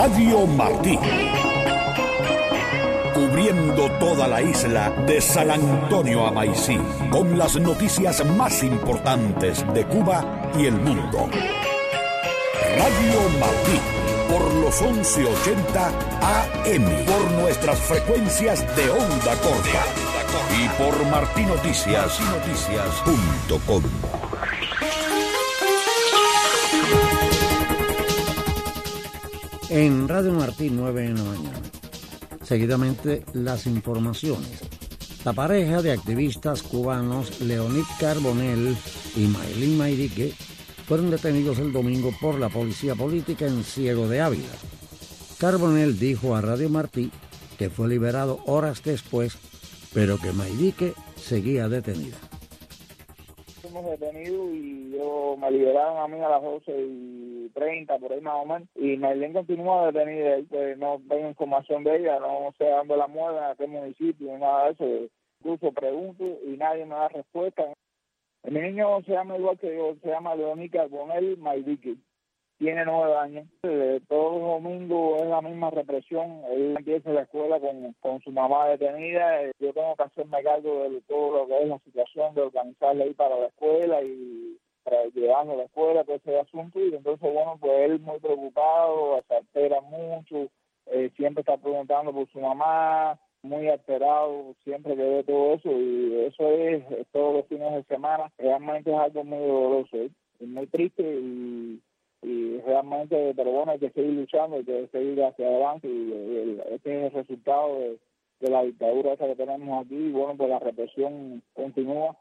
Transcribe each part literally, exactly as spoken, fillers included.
Radio Martí. Cubriendo toda la isla de San Antonio a Maicí, con las noticias más importantes de Cuba y el mundo. Radio Martí, por los once ochenta A M, por nuestras frecuencias de onda corta y por martinoticias punto com. En Radio Martí, nueve en la mañana. Seguidamente, las informaciones. La pareja de activistas cubanos Leonid Carbonell y Maylin Maydique fueron detenidos el domingo por la policía política en Ciego de Ávila. Carbonell dijo a Radio Martí que fue liberado horas después, pero que Maydique seguía detenida. Fuimos detenidos y yo me liberaron a mí a las doce y treinta, por ahí más o menos, y Maylin continúa detenida. Pues no tengo información de ella, no sé dónde la mueven, a qué municipio, nada de eso. Incluso pregunto y nadie me da respuesta. Mi niño se llama igual que yo, se llama Leonid Carbonell Maydique. Tiene nueve años. Eh, todos los domingos es la misma represión. Él empieza la escuela con, con su mamá detenida. Eh, yo tengo que hacerme cargo de todo lo que es la situación, de organizarle ahí para la escuela y para llevarlo a la escuela, todo ese asunto. Y entonces, bueno, pues él muy preocupado, se altera mucho, eh, siempre está preguntando por su mamá, muy alterado, siempre que ve todo eso. Y eso es, es todos los fines de semana. Realmente es algo muy doloroso, ¿eh? Es muy triste y... y realmente, pero bueno, hay que seguir luchando, hay que seguir hacia adelante y el, este es el resultado de, de la dictadura esta que tenemos aquí y bueno, pues la represión continúa.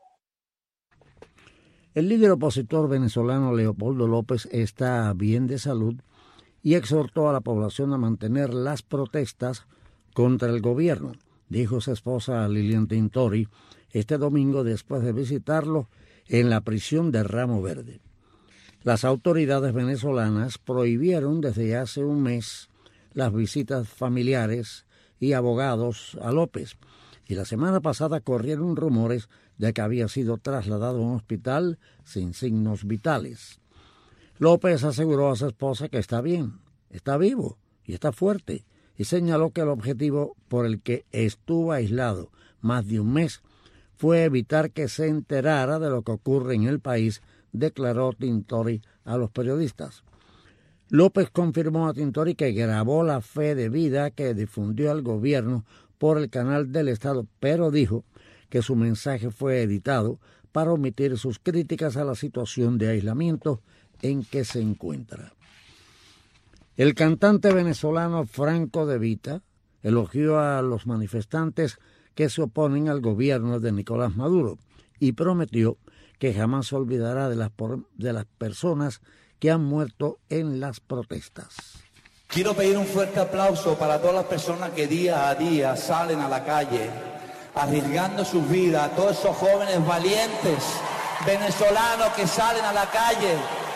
El líder opositor venezolano Leopoldo López está bien de salud y exhortó a la población a mantener las protestas contra el gobierno, dijo su esposa Lilian Tintori este domingo después de visitarlo en la prisión de Ramo Verde. Las autoridades venezolanas prohibieron desde hace un mes las visitas familiares y abogados a López, y la semana pasada corrieron rumores de que había sido trasladado a un hospital sin signos vitales. López aseguró a su esposa que está bien, está vivo y está fuerte, y señaló que el objetivo por el que estuvo aislado más de un mes fue evitar que se enterara de lo que ocurre en el país, declaró Tintori a los periodistas. López confirmó a Tintori que grabó la fe de vida que difundió el gobierno por el canal del Estado, pero dijo que su mensaje fue editado para omitir sus críticas a la situación de aislamiento en que se encuentra. El cantante venezolano Franco De Vita elogió a los manifestantes que se oponen al gobierno de Nicolás Maduro y prometió que jamás se olvidará de las, por, de las personas que han muerto en las protestas. Quiero pedir un fuerte aplauso para todas las personas que día a día salen a la calle, arriesgando sus vidas, a todos esos jóvenes valientes venezolanos que salen a la calle,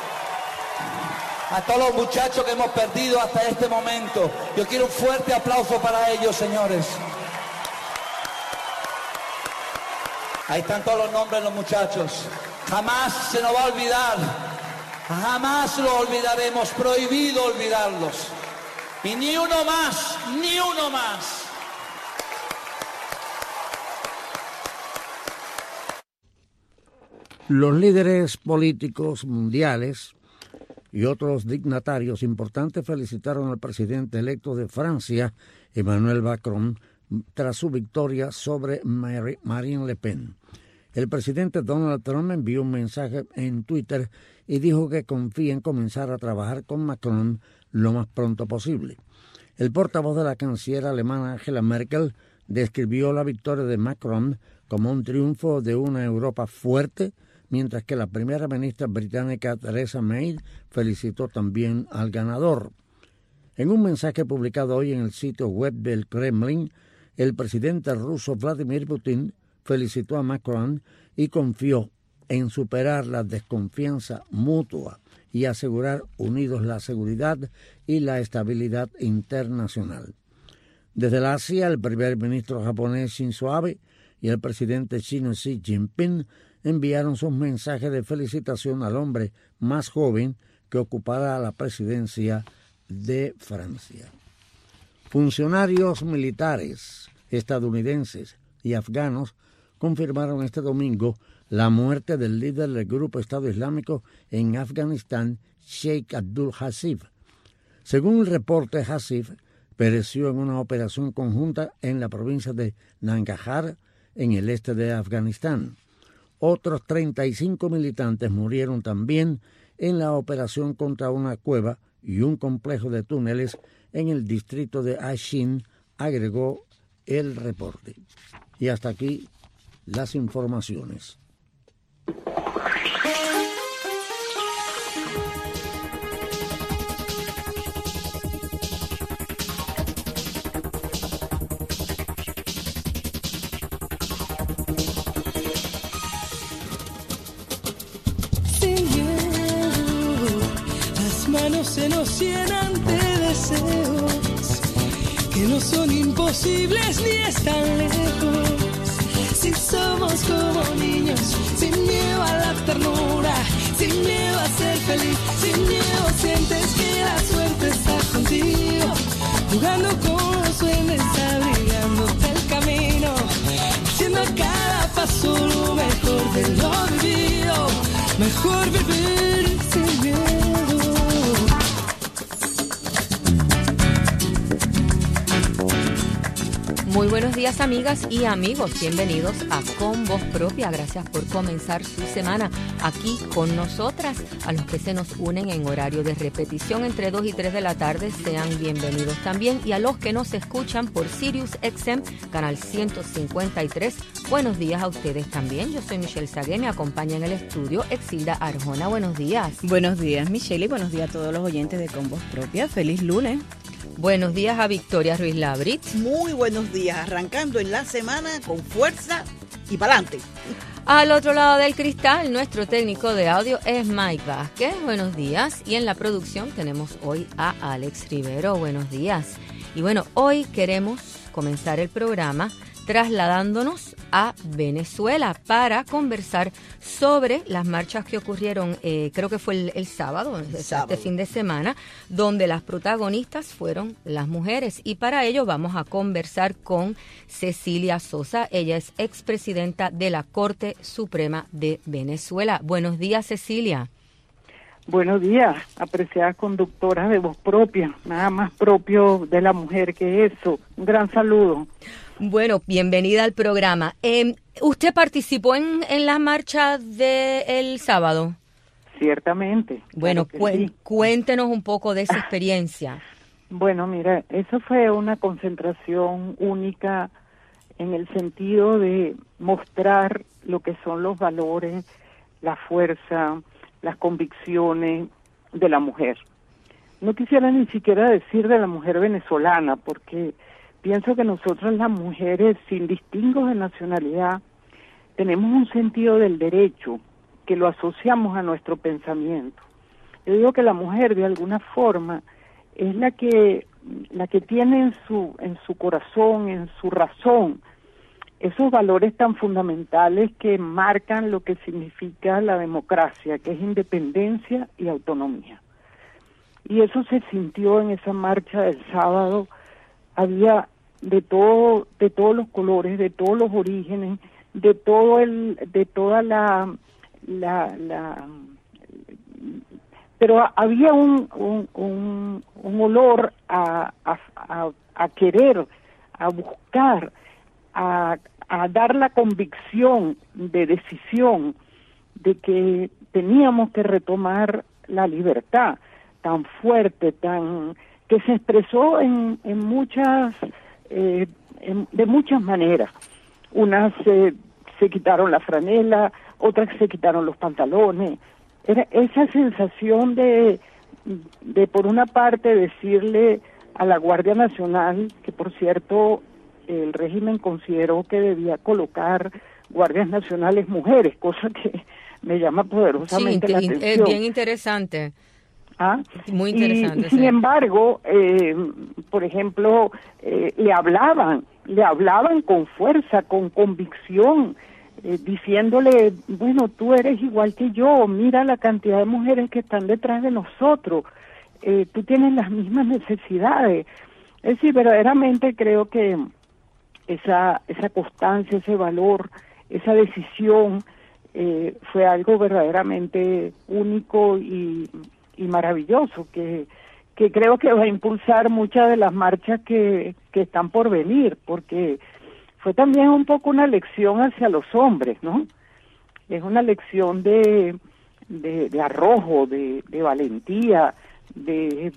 a todos los muchachos que hemos perdido hasta este momento. Yo quiero un fuerte aplauso para ellos, señores. Ahí están todos los nombres de los muchachos. Jamás se nos va a olvidar. Jamás lo olvidaremos. Prohibido olvidarlos. Y ni uno más, ni uno más. Los líderes políticos mundiales y otros dignatarios importantes felicitaron al presidente electo de Francia, Emmanuel Macron, tras su victoria sobre Marine Le Pen. El presidente Donald Trump envió un mensaje en Twitter y dijo que confía en comenzar a trabajar con Macron lo más pronto posible. El portavoz de la canciller alemana Angela Merkel describió la victoria de Macron como un triunfo de una Europa fuerte, mientras que la primera ministra británica Theresa May felicitó también al ganador. En un mensaje publicado hoy en el sitio web del Kremlin, el presidente ruso Vladimir Putin felicitó a Macron y confió en superar la desconfianza mutua y asegurar unidos la seguridad y la estabilidad internacional. Desde la Asia, el primer ministro japonés Shinzo Abe y el presidente chino Xi Jinping enviaron sus mensajes de felicitación al hombre más joven que ocupará la presidencia de Francia. Funcionarios militares estadounidenses y afganos confirmaron este domingo la muerte del líder del grupo Estado Islámico en Afganistán, Sheikh Abdul Hasif. Según el reporte, Hasif pereció en una operación conjunta en la provincia de Nangarhar, en el este de Afganistán. Otros treinta y cinco militantes murieron también en la operación contra una cueva y un complejo de túneles en el distrito de Ashin, agregó el reporte. Y hasta aquí las informaciones. Se nos llenan de deseos que no son imposibles ni están lejos. Si somos como niños, sin miedo a la ternura, sin miedo a ser feliz, sin miedo sientes que la suerte está contigo, jugando con los duendes, abrigándote el camino, haciendo a cada paso lo mejor de lo vivido, mejor vivir sin miedo. Muy buenos días, amigas y amigos, bienvenidos a Con Voz Propia. Gracias por comenzar su semana aquí con nosotras. A los que se nos unen en horario de repetición entre dos y tres de la tarde, sean bienvenidos también. Y a los que nos escuchan por Sirius X M, canal ciento cincuenta y tres, buenos días a ustedes también. Yo soy Michelle Sagué, me acompaña en el estudio Exilda Arjona. Buenos días. Buenos días, Michelle, y buenos días a todos los oyentes de Con Voz Propia. Feliz lunes. Buenos días a Victoria Ruiz Labrit. Muy buenos días, arrancando en la semana con fuerza y pa'lante. Al otro lado del cristal, nuestro técnico de audio es Mike Vázquez. Buenos días. Y en la producción tenemos hoy a Alex Rivero. Buenos días. Y bueno, hoy queremos comenzar el programa trasladándonos a Venezuela para conversar sobre las marchas que ocurrieron, eh, creo que fue el, el sábado, el sábado, este fin de semana, donde las protagonistas fueron las mujeres. Y para ello vamos a conversar con Cecilia Sosa. Ella es expresidenta de la Corte Suprema de Venezuela. Buenos días, Cecilia. Buenos días, apreciadas conductoras de Voz Propia, nada más propio de la mujer que eso. Un gran saludo. Bueno, bienvenida al programa. Eh, ¿Usted participó en, en la marcha del sábado? Ciertamente. Bueno, claro cu- sí. cuéntenos un poco de esa experiencia. Bueno, mira, eso fue una concentración única en el sentido de mostrar lo que son los valores, la fuerza, las convicciones de la mujer. No quisiera ni siquiera decir de la mujer venezolana, porque pienso que nosotros las mujeres, sin distingos de nacionalidad, tenemos un sentido del derecho que lo asociamos a nuestro pensamiento. Yo digo que la mujer, de alguna forma, es la que la que tiene en su en su corazón, en su razón, esos valores tan fundamentales que marcan lo que significa la democracia, que es independencia y autonomía. Y eso se sintió en esa marcha del sábado. Había de todo, de todos los colores, de todos los orígenes, de todo el, de toda la, la, la pero había un, un, un, un olor a, a, a, a querer, a buscar, a, a dar la convicción de decisión de que teníamos que retomar la libertad tan fuerte, tan que se expresó en, en muchas Eh, en, de muchas maneras. Unas eh, se quitaron la franela, otras se quitaron los pantalones. Era esa sensación de, de por una parte decirle a la Guardia Nacional, que por cierto el régimen consideró que debía colocar guardias nacionales mujeres, cosa que me llama poderosamente sí, la in- atención. Es bien interesante. ¿Ah? Muy interesante. Y, sin sí. embargo, eh, por ejemplo, eh, le hablaban, le hablaban con fuerza, con convicción, eh, diciéndole, bueno, tú eres igual que yo, mira la cantidad de mujeres que están detrás de nosotros, eh, tú tienes las mismas necesidades. Es decir, verdaderamente creo que esa, esa constancia, ese valor, esa decisión eh, fue algo verdaderamente único y, y maravilloso, que, que creo que va a impulsar muchas de las marchas que, que están por venir, porque fue también un poco una lección hacia los hombres, ¿no? Es una lección de, de, de arrojo, de, de valentía, de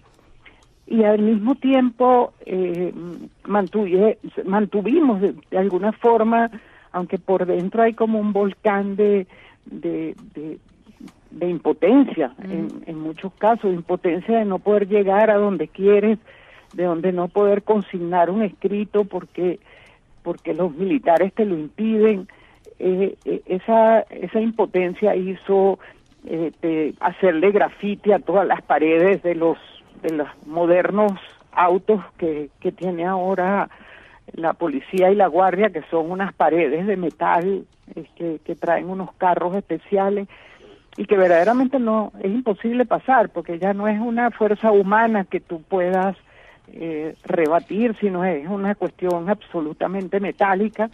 y al mismo tiempo eh, mantuve, mantuvimos de, de alguna forma, aunque por dentro hay como un volcán de de, de, de impotencia, mm. en, en muchos casos, impotencia de no poder llegar a donde quieres, de donde no poder consignar un escrito porque porque los militares te lo impiden. Eh, eh, esa esa impotencia hizo eh, de hacerle grafiti a todas las paredes de los de los modernos autos que, que tiene ahora la policía y la guardia, que son unas paredes de metal eh, que, que traen unos carros especiales y que verdaderamente no es imposible pasar, porque ya no es una fuerza humana que tú puedas eh, rebatir, sino es una cuestión absolutamente metálica.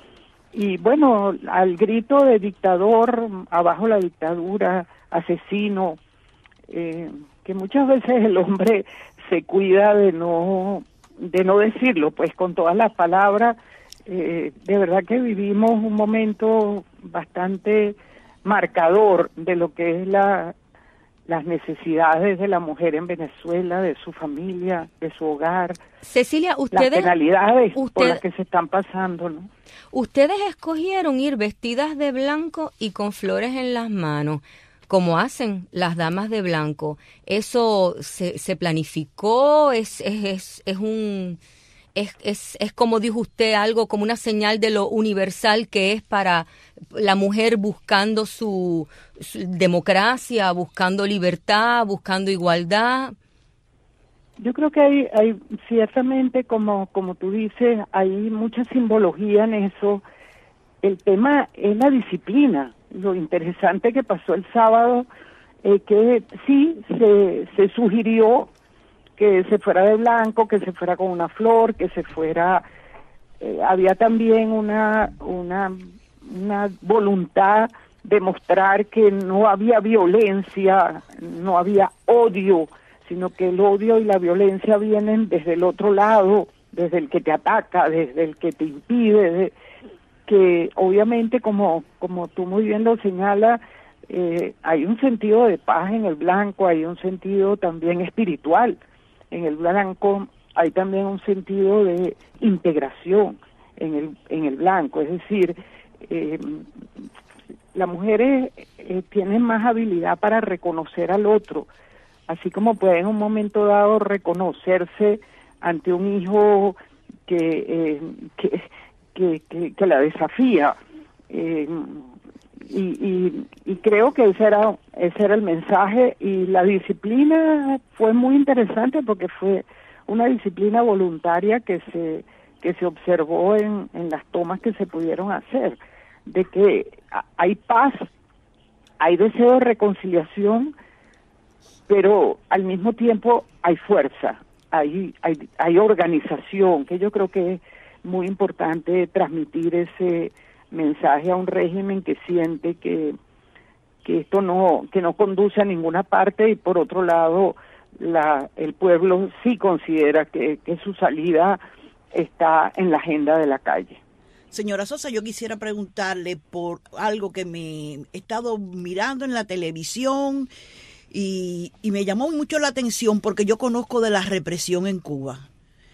Y bueno, al grito de dictador, abajo la dictadura, asesino, eh, que muchas veces el hombre se cuida de no de no decirlo, pues con todas las palabras. Eh, de verdad que vivimos un momento bastante marcador de lo que es la las necesidades de la mujer en Venezuela, de su familia, de su hogar. Cecilia, ustedes... Las penalidades usted, por las que se están pasando, ¿no? Ustedes escogieron ir vestidas de blanco y con flores en las manos, como hacen las damas de blanco. ¿Eso se, se planificó? ¿Es, es, es, es un... Es, es, es como dijo usted, algo como una señal de lo universal que es para la mujer buscando su, su democracia, buscando libertad, buscando igualdad? Yo creo que hay, hay ciertamente, como, como tú dices, hay mucha simbología en eso. El tema es la disciplina. Lo interesante que pasó el sábado es que sí se, se sugirió que se fuera de blanco, que se fuera con una flor, que se fuera... Eh, había también una, una, una voluntad de mostrar que no había violencia, no había odio, sino que el odio y la violencia vienen desde el otro lado, desde el que te ataca, desde el que te impide, de, que obviamente, como, como tú muy bien lo señalas, eh, hay un sentido de paz en el blanco, hay un sentido también espiritual. En el blanco hay también un sentido de integración en el en el blanco, es decir, eh, las mujeres eh, tienen más habilidad para reconocer al otro, así como pueden en un momento dado reconocerse ante un hijo que eh, que, que, que, que la desafía. Eh, Y, y, y creo que ese era ese era el mensaje, y la disciplina fue muy interesante porque fue una disciplina voluntaria que se que se observó en, en las tomas que se pudieron hacer, de que hay paz, hay deseo de reconciliación, pero al mismo tiempo hay fuerza, hay hay hay organización, que yo creo que es muy importante transmitir ese mensaje a un régimen que siente que que esto no que no conduce a ninguna parte, y por otro lado la el pueblo sí considera que, que su salida está en la agenda de la calle. Señora Sosa, yo quisiera preguntarle por algo que me he estado mirando en la televisión y, y me llamó mucho la atención porque yo conozco de la represión en Cuba.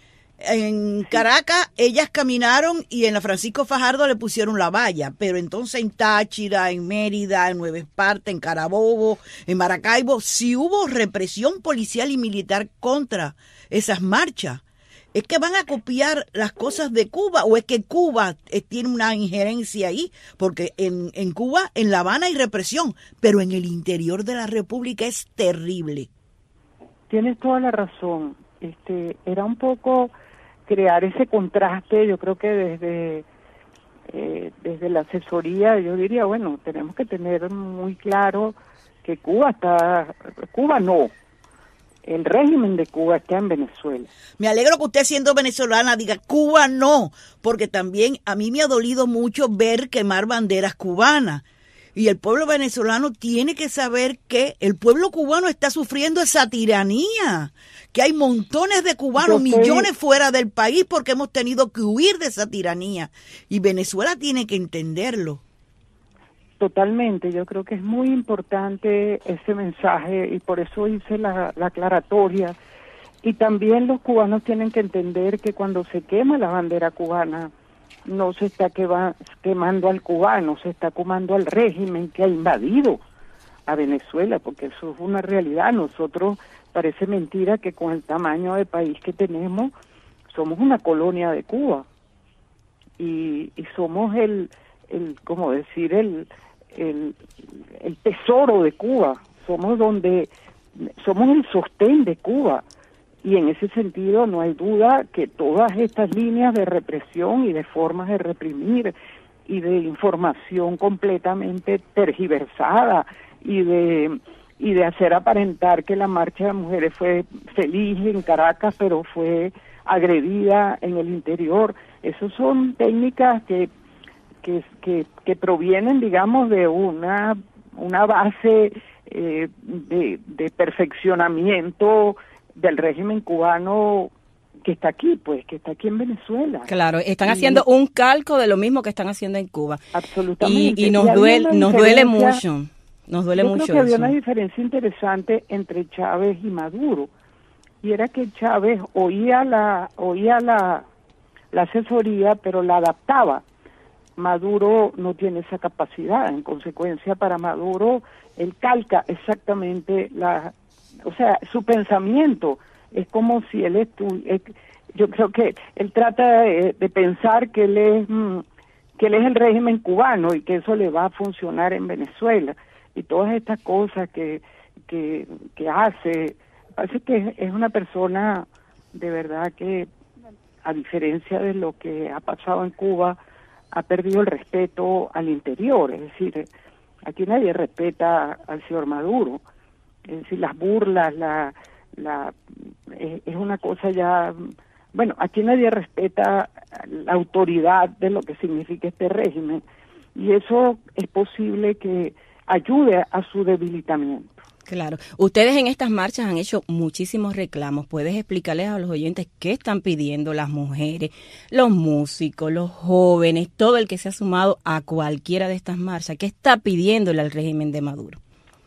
En Caracas ellas caminaron y en la Francisco Fajardo le pusieron la valla, pero entonces en Táchira, en Mérida, en Nueva Esparta, en Carabobo, en Maracaibo, sí hubo represión policial y militar contra esas marchas. ¿Es que van a copiar las cosas de Cuba o es que Cuba eh, tiene una injerencia ahí? Porque en, en Cuba, en La Habana hay represión, pero en el interior de la República es terrible. Tienes toda la razón. Este, era un poco crear ese contraste. Yo creo que desde eh, desde la asesoría yo diría, bueno, tenemos que tener muy claro que Cuba está, Cuba no, el régimen de Cuba está en Venezuela. Me alegro que usted, siendo venezolana, diga Cuba no, porque también a mí me ha dolido mucho ver quemar banderas cubanas. Y el pueblo venezolano tiene que saber que el pueblo cubano está sufriendo esa tiranía, que hay montones de cubanos, Yo millones estoy... fuera del país porque hemos tenido que huir de esa tiranía. Y Venezuela tiene que entenderlo. Totalmente, yo creo que es muy importante ese mensaje y por eso hice la, la aclaratoria. Y también los cubanos tienen que entender que cuando se quema la bandera cubana, no se está quema, quemando al cubano, se está quemando al régimen que ha invadido a Venezuela, porque eso es una realidad. Nosotros, parece mentira que con el tamaño de país que tenemos, somos una colonia de Cuba y, y somos el, el, como decir, el, el, el tesoro de Cuba, somos donde, somos el sostén de Cuba. Y en ese sentido no hay duda que todas estas líneas de represión y de formas de reprimir y de información completamente tergiversada y de y de hacer aparentar que la marcha de mujeres fue feliz en Caracas, pero fue agredida en el interior, esas son técnicas que que que, que provienen, digamos, de una una base eh, de, de perfeccionamiento del régimen cubano que está aquí, pues, que está aquí en Venezuela. Claro, están y, haciendo un calco de lo mismo que están haciendo en Cuba. Absolutamente. Y, y nos y duele, nos duele mucho, nos duele yo mucho creo que había eso. una diferencia interesante entre Chávez y Maduro, y era que Chávez oía la oía la, la asesoría, pero la adaptaba. Maduro no tiene esa capacidad, en consecuencia, para Maduro, él calca exactamente la... O sea, su pensamiento es como si él estuviera, yo creo que él trata de, de pensar que él es mm, que él es el régimen cubano y que eso le va a funcionar en Venezuela y todas estas cosas que que, que hace, parece que es una persona de verdad que, a diferencia de lo que ha pasado en Cuba, ha perdido el respeto al interior, es decir, aquí nadie respeta al señor Maduro. Es decir, las burlas, la, la, es, es una cosa ya, bueno, aquí nadie respeta la autoridad de lo que significa este régimen y eso es posible que ayude a su debilitamiento. Claro. Ustedes en estas marchas han hecho muchísimos reclamos. ¿Puedes explicarles a los oyentes qué están pidiendo las mujeres, los músicos, los jóvenes, todo el que se ha sumado a cualquiera de estas marchas? ¿Qué está pidiéndole al régimen de Maduro?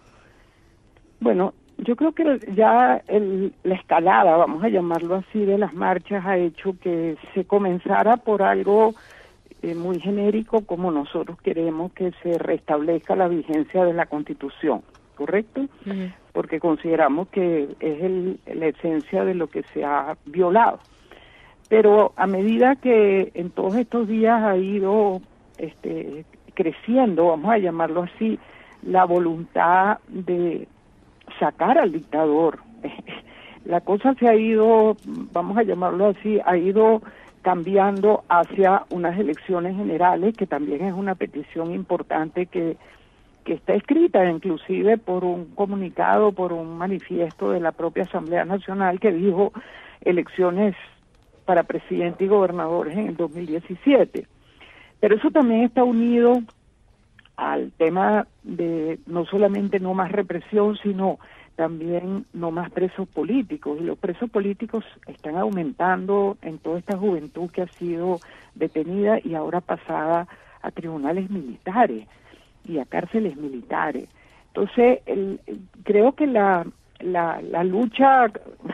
Bueno, yo creo que ya el, la escalada, vamos a llamarlo así, de las marchas ha hecho que se comenzara por algo eh, muy genérico, como nosotros queremos que se restablezca la vigencia de la Constitución, ¿correcto? Uh-huh. Porque consideramos que es el, la esencia de lo que se ha violado. Pero a medida que en todos estos días ha ido este, creciendo, vamos a llamarlo así, la voluntad de sacar al dictador. La cosa se ha ido, vamos a llamarlo así, ha ido cambiando hacia unas elecciones generales, que también es una petición importante que, que está escrita inclusive por un comunicado, por un manifiesto de la propia Asamblea Nacional que dijo elecciones para presidente y gobernadores en el dos mil diecisiete. Pero eso también está unido al tema de no solamente no más represión, sino también no más presos políticos. Y los presos políticos están aumentando en toda esta juventud que ha sido detenida y ahora pasada a tribunales militares y a cárceles militares. Entonces, el, creo que la, la, la lucha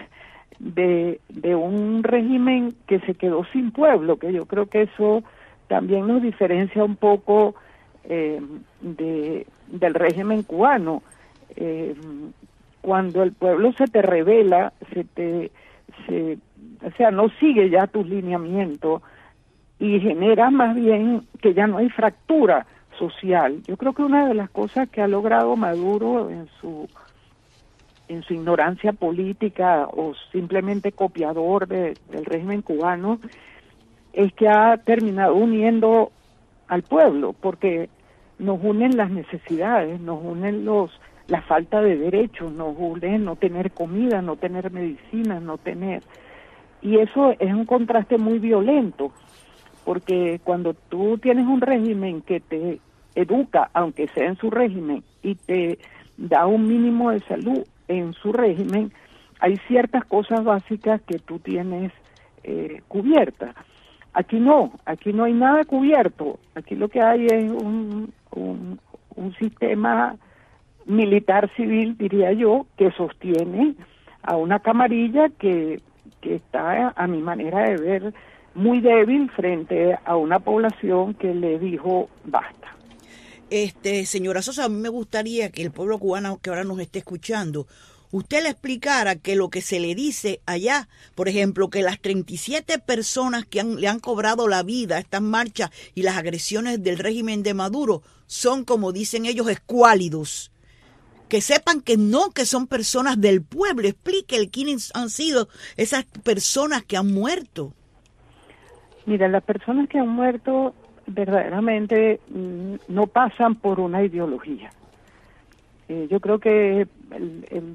de, de un régimen que se quedó sin pueblo, que yo creo que eso también nos diferencia un poco Eh, de, del régimen cubano. Eh, cuando el pueblo se te revela, se te, se, o sea, no sigue ya tus lineamientos y genera más bien que ya no hay fractura social. Yo creo que una de las cosas que ha logrado Maduro en su en su ignorancia política o simplemente copiador de, del régimen cubano es que ha terminado uniendo al pueblo, porque nos unen las necesidades, nos unen los la falta de derechos, no Jules, no tener comida, no tener medicina, no tener... Y eso es un contraste muy violento, porque cuando tú tienes un régimen que te educa, aunque sea en su régimen, y te da un mínimo de salud en su régimen, hay ciertas cosas básicas que tú tienes eh, cubiertas. Aquí no, aquí no hay nada cubierto, aquí lo que hay es un, un, un sistema militar civil, diría yo, que sostiene a una camarilla que, que está, a mi manera de ver, muy débil frente a una población que le dijo basta. Este, señora Sosa, a mí me gustaría que el pueblo cubano que ahora nos esté escuchando, usted le explicara que lo que se le dice allá, por ejemplo, que las treinta y siete personas que han, le han cobrado la vida a estas marchas y las agresiones del régimen de Maduro son, como dicen ellos, escuálidos. Que sepan que no, que son personas del pueblo. Explique quiénes han sido esas personas que han muerto. Mira, las personas que han muerto verdaderamente mm, no pasan por una ideología. Eh, yo creo que el, el,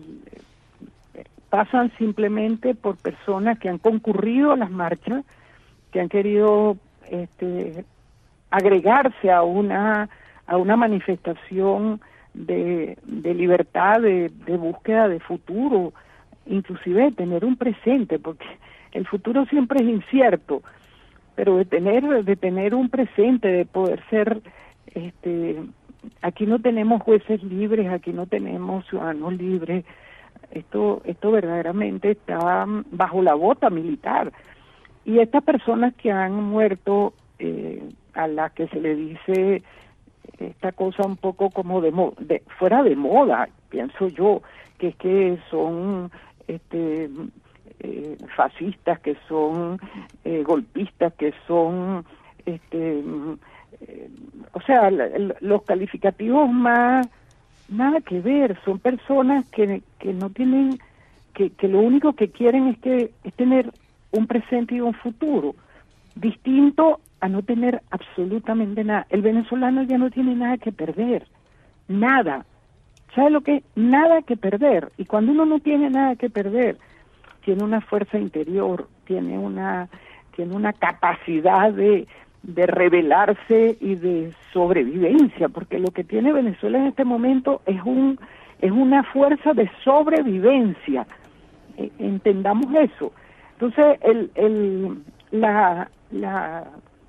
pasan simplemente por personas que han concurrido a las marchas, que han querido este, agregarse a una a una manifestación de, de libertad, de, de búsqueda de futuro, inclusive de tener un presente, porque el futuro siempre es incierto, pero de tener de tener un presente, de poder ser, este, aquí no tenemos jueces libres, aquí no tenemos ciudadanos libres, esto esto verdaderamente está bajo la bota militar, y estas personas que han muerto, eh, a las que se le dice esta cosa un poco como de, mo de fuera de moda, pienso yo, que es que son este Eh, fascistas, que son eh, golpistas, que son, este, eh, o sea, la, la, los calificativos más, nada que ver, son personas que, que no tienen, que, que lo único que quieren es que es tener un presente y un futuro, distinto a no tener absolutamente nada. El venezolano ya no tiene nada que perder, nada, ¿sabe lo que? Nada que perder, y cuando uno no tiene nada que perder, tiene una fuerza interior, tiene una tiene una capacidad de, de rebelarse y de sobrevivencia, porque lo que tiene Venezuela en este momento es un es una fuerza de sobrevivencia, eh, entendamos eso. Entonces el, el la la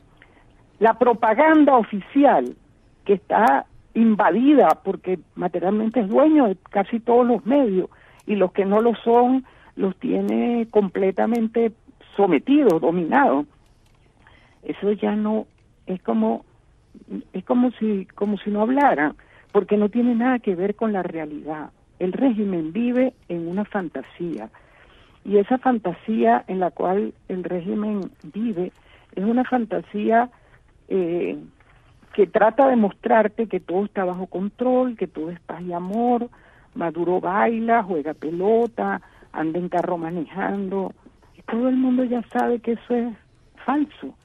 la propaganda oficial, que está invadida porque materialmente es dueño de casi todos los medios, y los que no lo son los tiene completamente sometidos, dominados. Eso ya no es como es como si como si no hablaran, porque no tiene nada que ver con la realidad. El régimen vive en una fantasía, y esa fantasía en la cual el régimen vive es una fantasía eh, que trata de mostrarte que todo está bajo control, que todo es paz y amor. Maduro baila, juega pelota, anda en carro manejando, y todo el mundo ya sabe que eso es falso.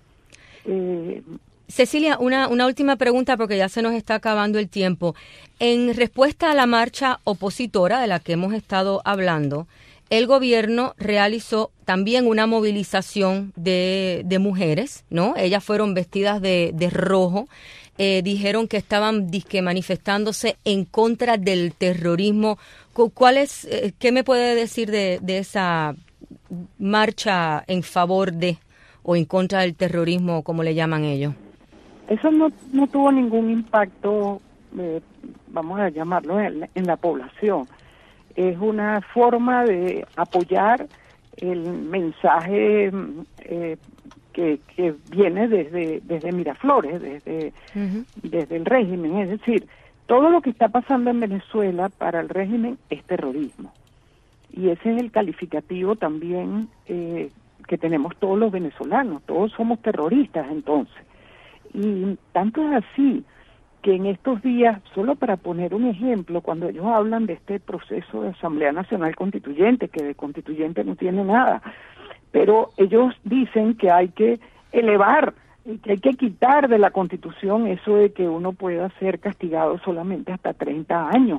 Eh, Cecilia, una, una última pregunta porque ya se nos está acabando el tiempo. En respuesta a la marcha opositora de la que hemos estado hablando, el gobierno realizó también una movilización de, de mujeres, ¿no? Ellas fueron vestidas de, de rojo. Eh, dijeron que estaban disque manifestándose en contra del terrorismo. ¿Cuál es, eh, qué me puede decir de, de esa marcha en favor de o en contra del terrorismo, como le llaman ellos? Eso no, no tuvo ningún impacto, eh, vamos a llamarlo, en, en la población. Es una forma de apoyar el mensaje eh, que, que viene desde desde Miraflores, desde, uh-huh. desde el régimen. Es decir, todo lo que está pasando en Venezuela para el régimen es terrorismo. Y ese es el calificativo también eh, que tenemos todos los venezolanos. Todos somos terroristas entonces. Y tanto es así que en estos días, solo para poner un ejemplo, cuando ellos hablan de este proceso de Asamblea Nacional Constituyente, que de constituyente no tiene nada, pero ellos dicen que hay que elevar, que hay que quitar de la Constitución eso de que uno pueda ser castigado solamente hasta treinta años.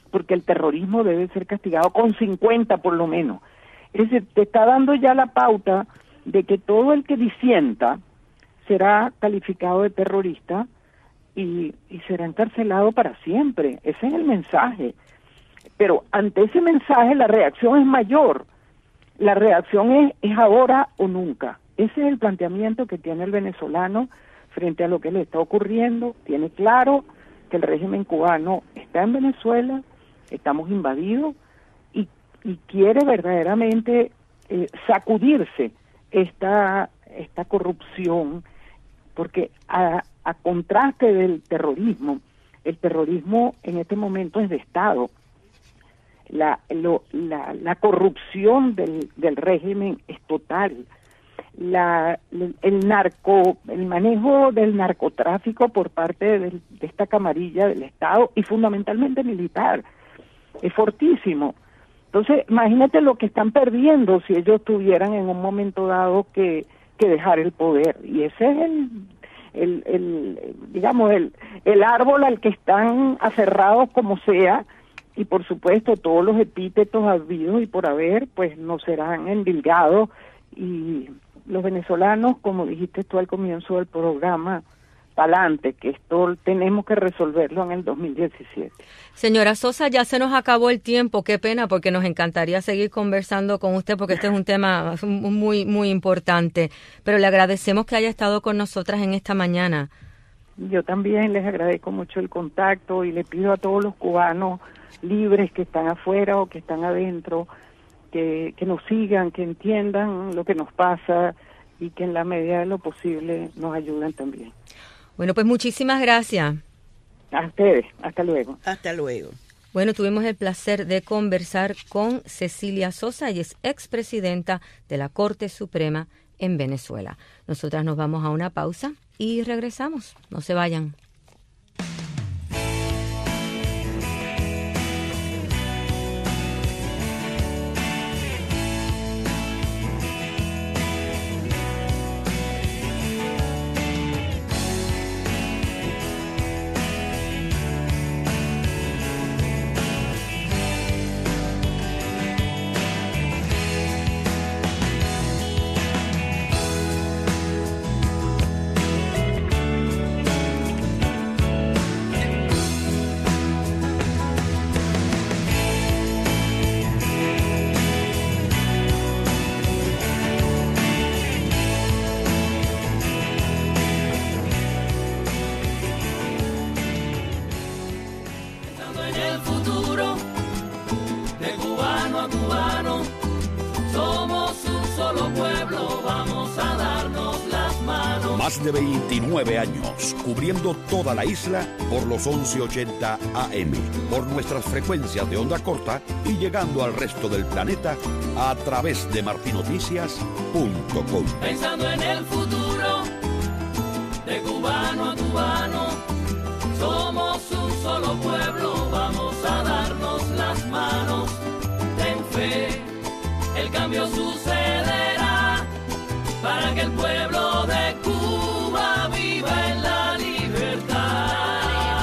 porque el terrorismo debe ser castigado con cincuenta por lo menos. Es decir, te está dando ya la pauta de que todo el que disienta será calificado de terrorista y, y será encarcelado para siempre. Ese es el mensaje. Pero ante ese mensaje la reacción es mayor. La reacción es, es ahora o nunca. Ese es el planteamiento que tiene el venezolano frente a lo que le está ocurriendo. Tiene claro que el régimen cubano está en Venezuela, estamos invadidos, y, y quiere verdaderamente eh, sacudirse esta, esta corrupción, porque a, a contraste del terrorismo, el terrorismo en este momento es de Estado. La, lo, la, la corrupción del, del régimen es total. La, el narco, el manejo del narcotráfico por parte de, de esta camarilla del Estado y fundamentalmente militar es fortísimo. Entonces, imagínate lo que están perdiendo si ellos tuvieran en un momento dado que, que dejar el poder. Y ese es el, el, el digamos, el, el árbol al que están aferrados como sea. Y por supuesto todos los epítetos habidos y por haber pues no serán endilgados, y los venezolanos, como dijiste tú al comienzo del programa, pa'lante, que esto tenemos que resolverlo en el dos mil diecisiete. Señora Sosa, ya se nos acabó el tiempo, qué pena, porque nos encantaría seguir conversando con usted, porque este es un tema muy, muy importante, pero le agradecemos que haya estado con nosotras en esta mañana. Yo también les agradezco mucho el contacto y le pido a todos los cubanos libres que están afuera o que están adentro, que, que nos sigan, que entiendan lo que nos pasa y que en la medida de lo posible nos ayuden también. Bueno, pues muchísimas gracias. A ustedes, hasta luego. Hasta luego. Bueno, tuvimos el placer de conversar con Cecilia Sosa, ella es expresidenta de la Corte Suprema en Venezuela. Nosotras nos vamos a una pausa y regresamos. No se vayan. Más de veintinueve años, cubriendo toda la isla por los once ochenta A M, por nuestras frecuencias de onda corta y llegando al resto del planeta a través de martinoticias punto com. Pensando en el futuro, de cubano a cubano, somos un solo pueblo, vamos a darnos las manos. Ten fe, el cambio sucederá para que el pueblo de Cuba viva en la libertad.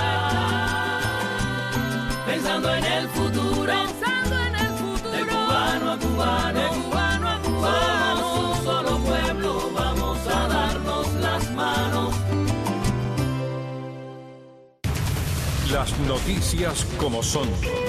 Pensando en el futuro, pensando en el futuro, de cubano a cubano, de cubano a cubano, somos un solo pueblo, vamos a darnos las manos. Las noticias como son.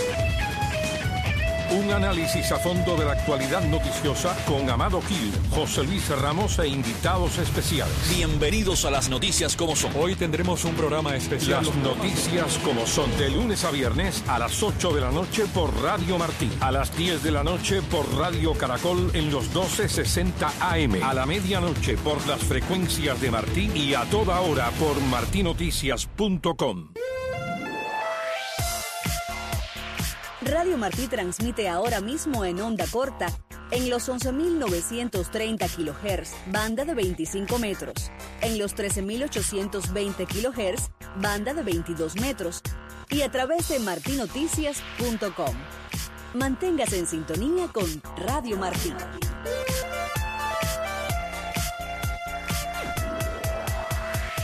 Un análisis a fondo de la actualidad noticiosa con Amado Gil, José Luis Ramos e invitados especiales. Bienvenidos a las noticias como son. Hoy tendremos un programa especial. Las noticias como son. De lunes a viernes a las ocho de la noche por Radio Martí. A las diez de la noche por Radio Caracol en los doce sesenta A M. A la medianoche por las frecuencias de Martí y a toda hora por martinoticias punto com. Radio Martí transmite ahora mismo en onda corta en los once mil novecientos treinta kilohertz, banda de veinticinco metros, en los trece mil ochocientos veinte kilohertz, banda de veintidós metros, y a través de martinoticias punto com. Manténgase en sintonía con Radio Martí.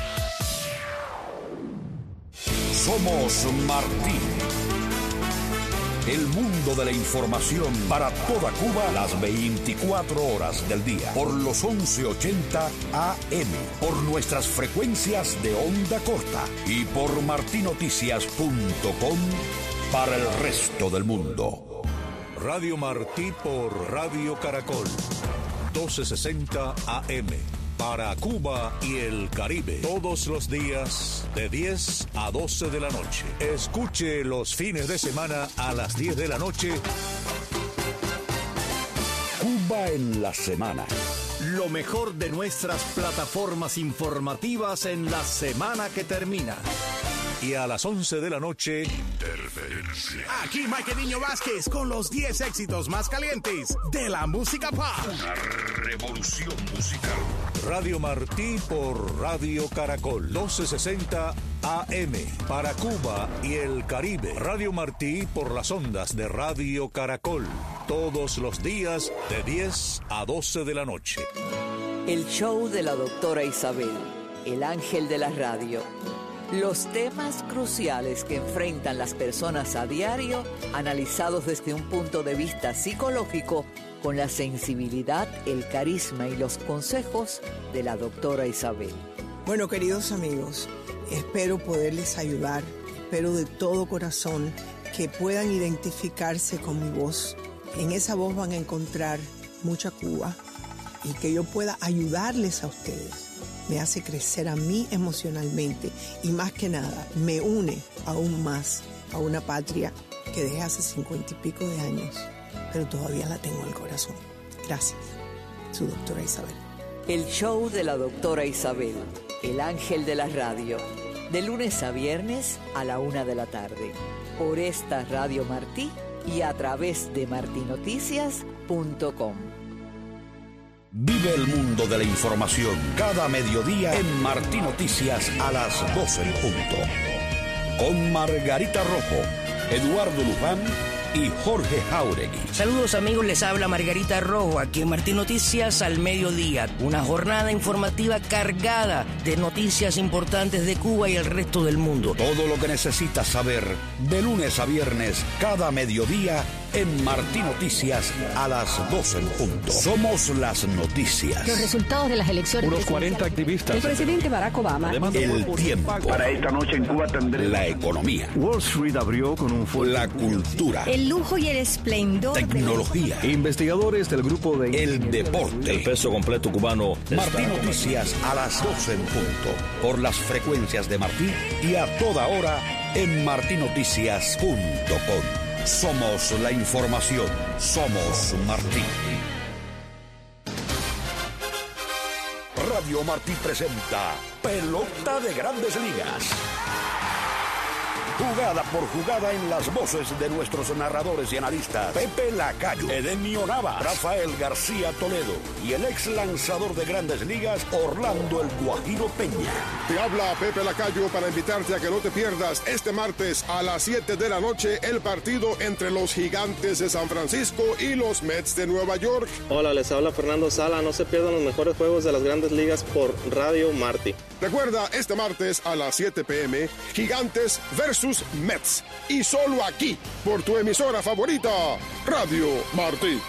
Somos Martí. El mundo de la información para toda Cuba las veinticuatro horas del día. Por los once ochenta A M. Por nuestras frecuencias de onda corta. Y por marti noticias punto com para el resto del mundo. Radio Martí por Radio Caracol. doce sesenta A M. Para Cuba y el Caribe, todos los días de diez a doce de la noche. Escuche los fines de semana a las diez de la noche. Cuba en la semana. Lo mejor de nuestras plataformas informativas en la semana que termina. Y a las once de la noche, Interferencia. Aquí Mike Niño Vázquez con los diez éxitos más calientes de la música pop. Una revolución musical. Radio Martí por Radio Caracol. doce sesenta A M. Para Cuba y el Caribe. Radio Martí por las ondas de Radio Caracol. Todos los días de diez a doce de la noche. El show de la doctora Isabel. El ángel de la radio. Los temas cruciales que enfrentan las personas a diario, analizados desde un punto de vista psicológico, con la sensibilidad, el carisma y los consejos de la doctora Isabel. Bueno, queridos amigos, espero poderles ayudar, espero de todo corazón que puedan identificarse con mi voz. En esa voz van a encontrar mucha Cuba y que yo pueda ayudarles a ustedes. Me hace crecer a mí emocionalmente y más que nada me une aún más a una patria que dejé hace cincuenta y pico de años, pero todavía la tengo en el corazón. Gracias, su doctora Isabel. El show de la doctora Isabel, el ángel de la radio, de lunes a viernes a la una de la tarde, por esta Radio Martí y a través de marti noticias punto com. Vive el mundo de la información cada mediodía en Martí Noticias a las doce en punto. Con Margarita Rojo, Eduardo Luján y Jorge Jauregui. Saludos amigos, les habla Margarita Rojo aquí en Martí Noticias al mediodía. Una jornada informativa cargada de noticias importantes de Cuba y el resto del mundo. Todo lo que necesitas saber de lunes a viernes cada mediodía en Martí Noticias a las doce en punto. Somos las noticias. Los resultados de las elecciones. Unos cuarenta activistas. El presidente Barack Obama. El tiempo. Para esta noche en Cuba tendré la economía. Wall Street abrió con un fuerte. La cultura. El lujo y el esplendor. Tecnología. De... Investigadores del grupo de. El deporte. El peso completo cubano. Martí Noticias a las doce en punto. Por las frecuencias de Martí y a toda hora en marti noticias punto com. Somos la información. Somos Martí. Radio Martí presenta Pelota de Grandes Ligas. Jugada por jugada en las voces de nuestros narradores y analistas Pepe Lacayo, Edenio Navas, Rafael García Toledo y el ex lanzador de Grandes Ligas Orlando El Guajiro Peña. Te habla Pepe Lacayo para invitarte a que no te pierdas este martes a las siete de la noche el partido entre los Gigantes de San Francisco y los Mets de Nueva York. Hola, les habla Fernando Sala. No se pierdan los mejores juegos de las Grandes Ligas por Radio Martí. Recuerda, este martes a las siete pe eme, Gigantes versus Mets. Y solo aquí, por tu emisora favorita, Radio Martí.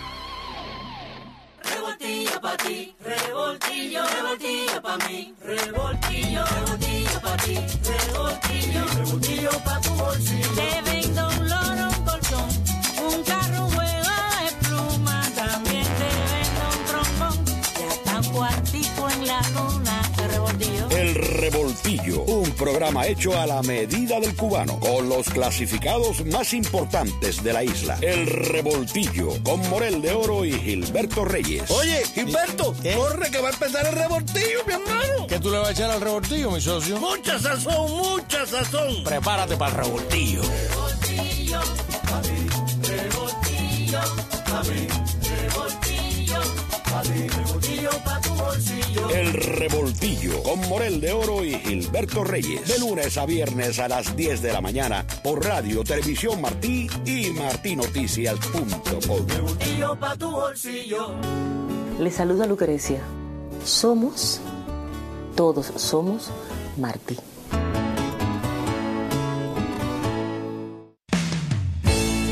Revoltillo pa' ti, revoltillo, revoltillo pa' mí, revoltillo, revoltillo pa' ti, revoltillo, revoltillo pa' tu bolsillo. Te vendo un loro, un colchón, un carro, un juego de pluma, también te vendo un trombón, y hasta un cuartico en la luna, de revoltillo. El Revoltillo, un programa hecho a la medida del cubano, con los clasificados más importantes de la isla. El Revoltillo, con Morel de Oro y Gilberto Reyes. Oye, Gilberto, ¿qué? Corre que va a empezar el revoltillo, mi hermano. ¿Qué tú le vas a echar al revoltillo, mi socio? Mucha sazón, mucha sazón. Prepárate para el revoltillo. Revoltillo, pa' mí, revoltillo, pa' mí, revoltillo, pa' mí, revoltillo pa' tu bolsillo. El Revoltillo, con Morel de Oro y Gilberto Reyes. De lunes a viernes a las diez de la mañana por Radio Televisión Martí y marti noticias punto com. Revoltillo pa' tu bolsillo. Le saluda Lucrecia. Somos, todos somos Martí.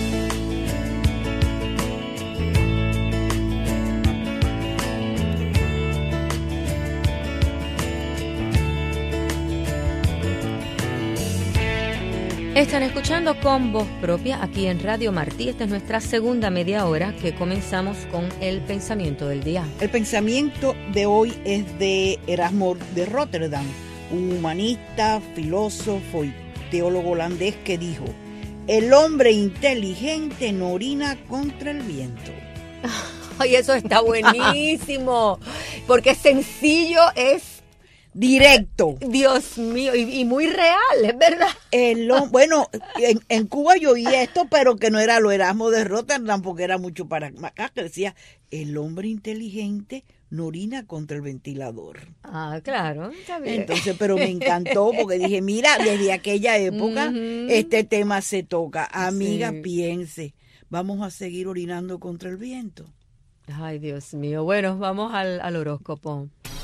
Están escuchando con voz propia aquí en Radio Martí. Esta es nuestra segunda media hora que comenzamos con el pensamiento del día. El pensamiento de hoy es de Erasmo de Rotterdam, un humanista, filósofo y teólogo holandés que dijo: el hombre inteligente no orina contra el viento. Ay, eso está buenísimo, porque es sencillo, es directo. Dios mío, y, y muy real, es verdad. El, bueno, en, en Cuba yo oí esto, pero que no era lo Erasmo de Rotterdam, porque era mucho para acá, que decía: el hombre inteligente no orina contra el ventilador. Ah, claro, está bien. Entonces, pero me encantó, porque dije, mira, desde aquella época uh-huh. este tema se toca. Amiga, sí. Piense, ¿vamos a seguir orinando contra el viento? Ay, Dios mío. Bueno, vamos al, al horóscopo.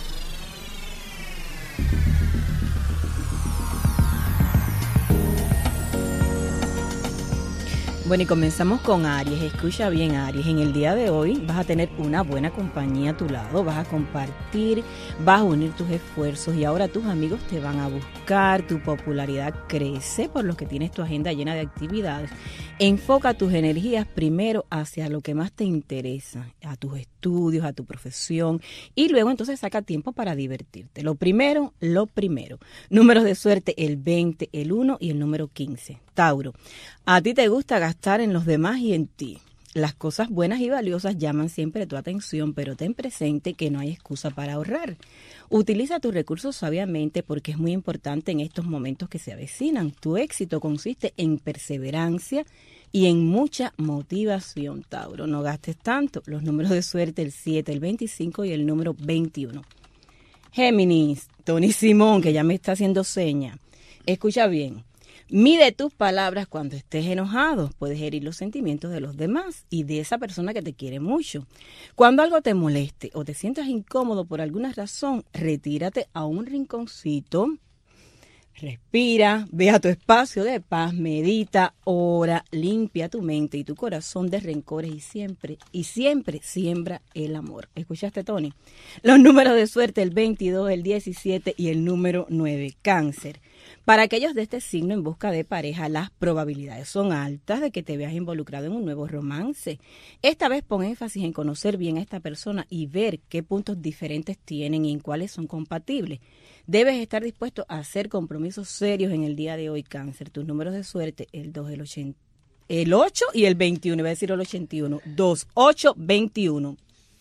Bueno, y comenzamos con Aries. Escucha bien, Aries. En el día de hoy vas a tener una buena compañía a tu lado, vas a compartir, vas a unir tus esfuerzos y ahora tus amigos te van a buscar, tu popularidad crece por lo que tienes tu agenda llena de actividades. Enfoca tus energías primero hacia lo que más te interesa, a tus estudios, a tu profesión, y luego entonces saca tiempo para divertirte. Lo primero, lo primero. Números de suerte: el veinte, el uno y el número quince. Tauro, a ti te gusta gastar en los demás y en ti. Las cosas buenas y valiosas llaman siempre tu atención, pero ten presente que no hay excusa para ahorrar. Utiliza tus recursos sabiamente porque es muy importante en estos momentos que se avecinan. Tu éxito consiste en perseverancia y en mucha motivación, Tauro. No gastes tanto. Los números de suerte: el siete, el veinticinco y el número veintiuno. Géminis, Tony Simón, que ya me está haciendo seña. Escucha bien. Mide tus palabras cuando estés enojado. Puedes herir los sentimientos de los demás y de esa persona que te quiere mucho. Cuando algo te moleste o te sientas incómodo por alguna razón, retírate a un rinconcito, respira, ve a tu espacio de paz, medita, ora, limpia tu mente y tu corazón de rencores y siempre, y siempre siembra el amor. ¿Escuchaste, Tony? Los números de suerte: el veintidós, el diecisiete y el número nueve. Cáncer. Para aquellos de este signo en busca de pareja, las probabilidades son altas de que te veas involucrado en un nuevo romance. Esta vez pon énfasis en conocer bien a esta persona y ver qué puntos diferentes tienen y en cuáles son compatibles. Debes estar dispuesto a hacer compromisos serios en el día de hoy, Cáncer. Tus números de suerte: el dos, el ochenta, el ocho y el veintiuno. Voy a decir el ochenta y uno. dos, ocho, veintiuno.